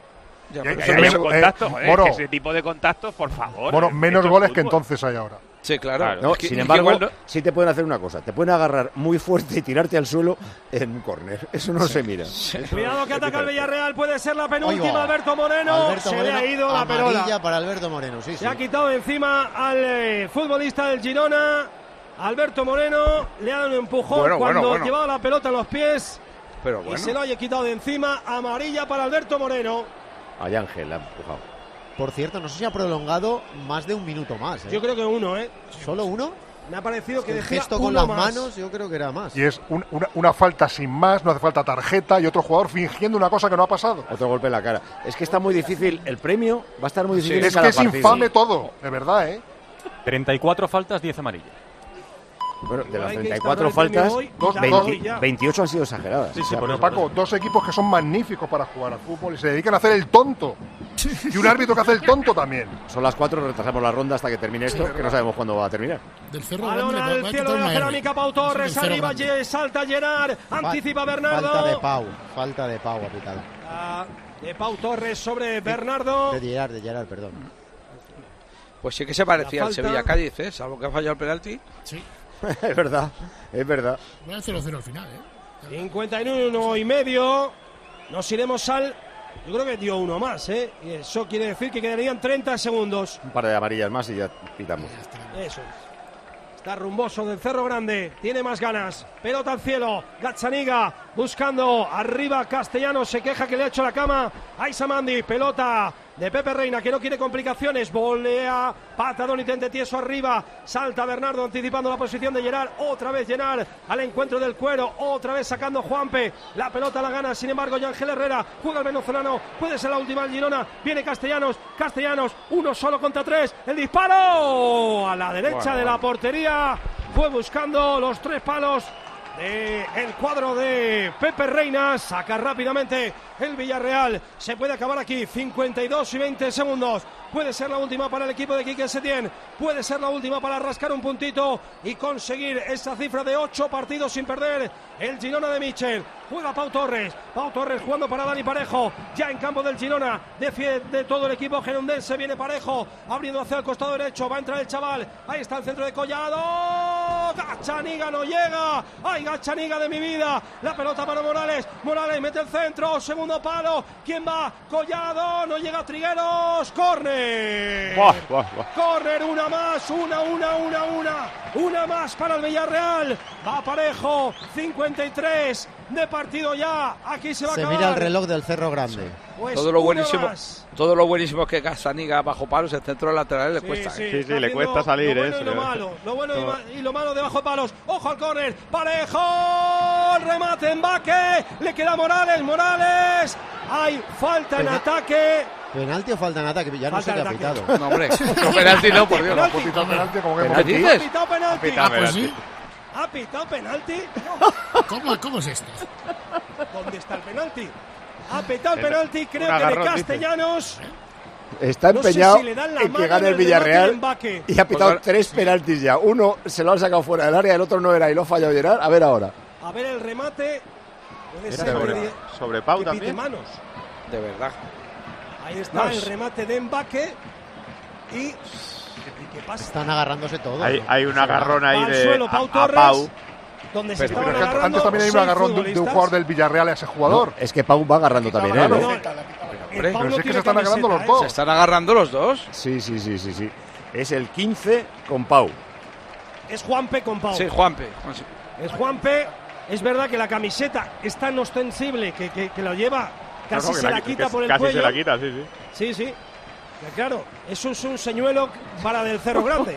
Ya, Y pero hay- que hay- haya un eh, contacto, joder, Moro, que ese tipo de contactos, por favor. Bueno, eh, menos esto es goles que fútbol. entonces hay ahora. Sí, claro. No, Es que- sin es que embargo, igual no- sí te pueden hacer una cosa. Te pueden agarrar muy fuerte y tirarte al suelo en un córner. Eso no se mira. Eso Cuidado que es ataca el diferente. Villarreal, puede ser la penúltima. Ahí va. Alberto Moreno, Alberto se Moreno, le ha ido la amarilla perola. para Alberto Moreno, sí, sí. Se ha quitado de encima al eh, futbolista del Girona, Alberto Moreno, le ha dado un empujón Bueno, bueno, cuando bueno. llevaba la pelota en los pies Pero y bueno. se lo haya quitado de encima. Amarilla para Alberto Moreno. Ay, Ángel, la ha empujado. Por cierto, no sé si ha prolongado más de un minuto más. ¿eh? Yo creo que uno, ¿eh? ¿Solo uno? Me ha parecido que El decía gesto con uno las más. manos, yo creo que era más. Y es un- una, una falta sin más, no hace falta tarjeta y otro jugador fingiendo una cosa que no ha pasado. Otro golpe en la cara. Es que está muy difícil. El premio va a estar muy difícil. en Es cada que es partido. infame todo, de verdad, ¿eh? treinta y cuatro faltas, diez amarillas. Bueno, de las Hay que treinta y cuatro instaurar el premio faltas, hoy, dos- veinte dos- veintiocho han sido exageradas. Sí, sí, pero Paco, dos equipos que son magníficos para jugar al fútbol y se dedican a hacer el tonto. Y un árbitro que hace el tonto también. Son las cuatro, retrasamos la ronda hasta que termine esto, que no sabemos cuándo va a terminar. Del Cerro Balón Grande le va- al va a cielo quitar de la una R. cerámica, Pau Torres, Cerro arriba Grande. Ye- salta Gerard, anticipa Bernardo. Falta de Pau, falta de Pau aplicada. Ah, de Pau Torres sobre Bernardo. De Gerard, de Gerard, perdón. Pues sí que se parecía La al falta. Sevilla-Cádiz, ¿eh? Salvo que ha fallado el penalti. Sí. Es verdad, es verdad. Va a cero cero al final, ¿eh? cincuenta y uno y medio. Nos iremos al. Yo creo que dio uno más, ¿eh? Y eso quiere decir que quedarían treinta segundos. Un par de amarillas más y ya pitamos. Eso es. Está rumboso del Cerro Grande. Tiene más ganas. Pelota al cielo. Gazzaniga buscando arriba. Castellano se queja que le ha hecho la cama. Aisamandi. Pelota de Pepe Reina que no quiere complicaciones. Volea. Patadón y tente tieso arriba. Salta Bernardo anticipando la posición de Gerard. Otra vez Gerard al encuentro del cuero. Otra vez sacando Juanpe. La pelota la gana. Sin embargo, Ángel Herrera juega el venezolano. Puede ser la última el Girona. Viene Castellanos. Castellanos. Uno solo contra tres. El disparo a la derecha Bueno, de la bueno. portería. Fue buscando los tres palos. Eh, el cuadro de Pepe Reina saca rápidamente el Villarreal. Se puede acabar aquí. cincuenta y dos y veinte segundos. Puede ser la última para el equipo de Quique Setién. Puede ser la última para rascar un puntito y conseguir esa cifra de ocho partidos sin perder. El Girona de Michel. Juega Pau Torres. Pau Torres jugando para Dani Parejo. Ya en campo del Girona. Defiende todo el equipo gerundense. Viene Parejo. Abriendo hacia el costado derecho. Va a entrar el chaval. Ahí está el centro de Collado. Gachaniga no llega. ¡Ay, Gachaniga de mi vida! La pelota para Morales. Morales mete el centro. Segundo palo. ¿Quién va? Collado. No llega Trigueros. Córner. Buah, buah, buah. Córner, una más, una, una, una, una, una más para el Villarreal. Va Parejo, cincuenta y tres de partido ya. Aquí se va Se a acabar. mira el reloj del Cerro Grande. Pues todo lo una buenísimo, más. todo lo buenísimo que Gazzaniga bajo palos, el centro lateral le Sí, cuesta. sí, ¿eh? está haciendo Lo bueno y lo malo, lo bueno y, No. ma- y lo malo debajo de palos. Ojo al córner, Parejo, el remate en baque, le queda Morales, Morales. Hay falta en Pena- ataque. ¿Penalti o falta en ataque? Ya no Falta sé qué en ha ataque. pitado. No, hombre, no, penalti no, por Dios. Penalti. Ha pitado penalti como que hemos ¿Qué dicho. dices? Ha pitado penalti. Ha pitado Ah, pues penalti. sí. ¿Ha pitado penalti? ¿Cómo, ¿Cómo es esto? ¿Dónde está el penalti? Ha pitado el Es penalti, creo un que de agarrón, dice. Castellanos. Está No sé empeñado si le dan la en que mano gane en el el remate y Villarreal en baque. y ha pitado Pues tres penaltis ya. Uno se lo han sacado fuera del área, el otro no era y lo ha fallado Gerard. A ver ahora. A ver el remate. Puede ser Sobre, que- sobre Pau que pite también. manos. De verdad. Ahí está No, el es- remate de Mbaque. Y. ¿Qué, qué pasa? Están agarrándose todos. Hay, ¿no? hay un agarrón ahí Va al de suelo Pau a- a Torres, Pau. donde se Pero- estaban Pero es que agarrando antes también hay un seis agarrón de, de un futbolistas. jugador del Villarreal a ese jugador. No, es que Pau va agarrando también él. No, ¿eh? no, La quita, la quita. el Hombre, Pau pero no si es que tiene se están agarrando camiseta, los ¿eh? dos. ¿Se están agarrando los dos? Sí, sí, sí, sí, sí. Es el quince con Pau. Es Juanpe con Pau. Sí, Juanpe. Sí. Es Juanpe. Es verdad que la camiseta es tan ostensible que, que, que lo lleva. Casi No, no, que se la- la quita que por el casi cuello. se la quita, sí, sí. Sí, sí. Ya, claro, eso es un señuelo para del Cerro Grande.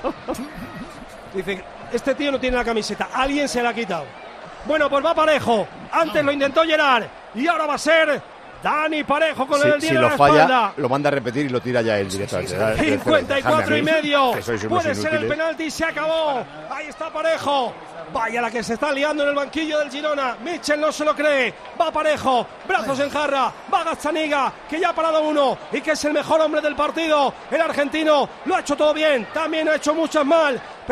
Dice, este tío no tiene la camiseta, alguien se la ha quitado. Bueno, pues va Parejo. Antes lo intentó Gerard y ahora va a ser Dani Parejo con Si, el si diez lo a la falla, espalda. lo manda a repetir y lo tira ya él directamente. Da- dejadme cincuenta y cuatro a y mí, medio. que sois unos Puede ser el inútiles. penalti, se acabó. Ahí está Parejo. Vaya la que se está liando en el banquillo del Girona. Mitchell no se lo cree. Va Parejo. Brazos en jarra. Va Gazzaniga, que ya ha parado uno y que es el mejor hombre del partido. El argentino lo ha hecho todo bien. También ha hecho muchas mal.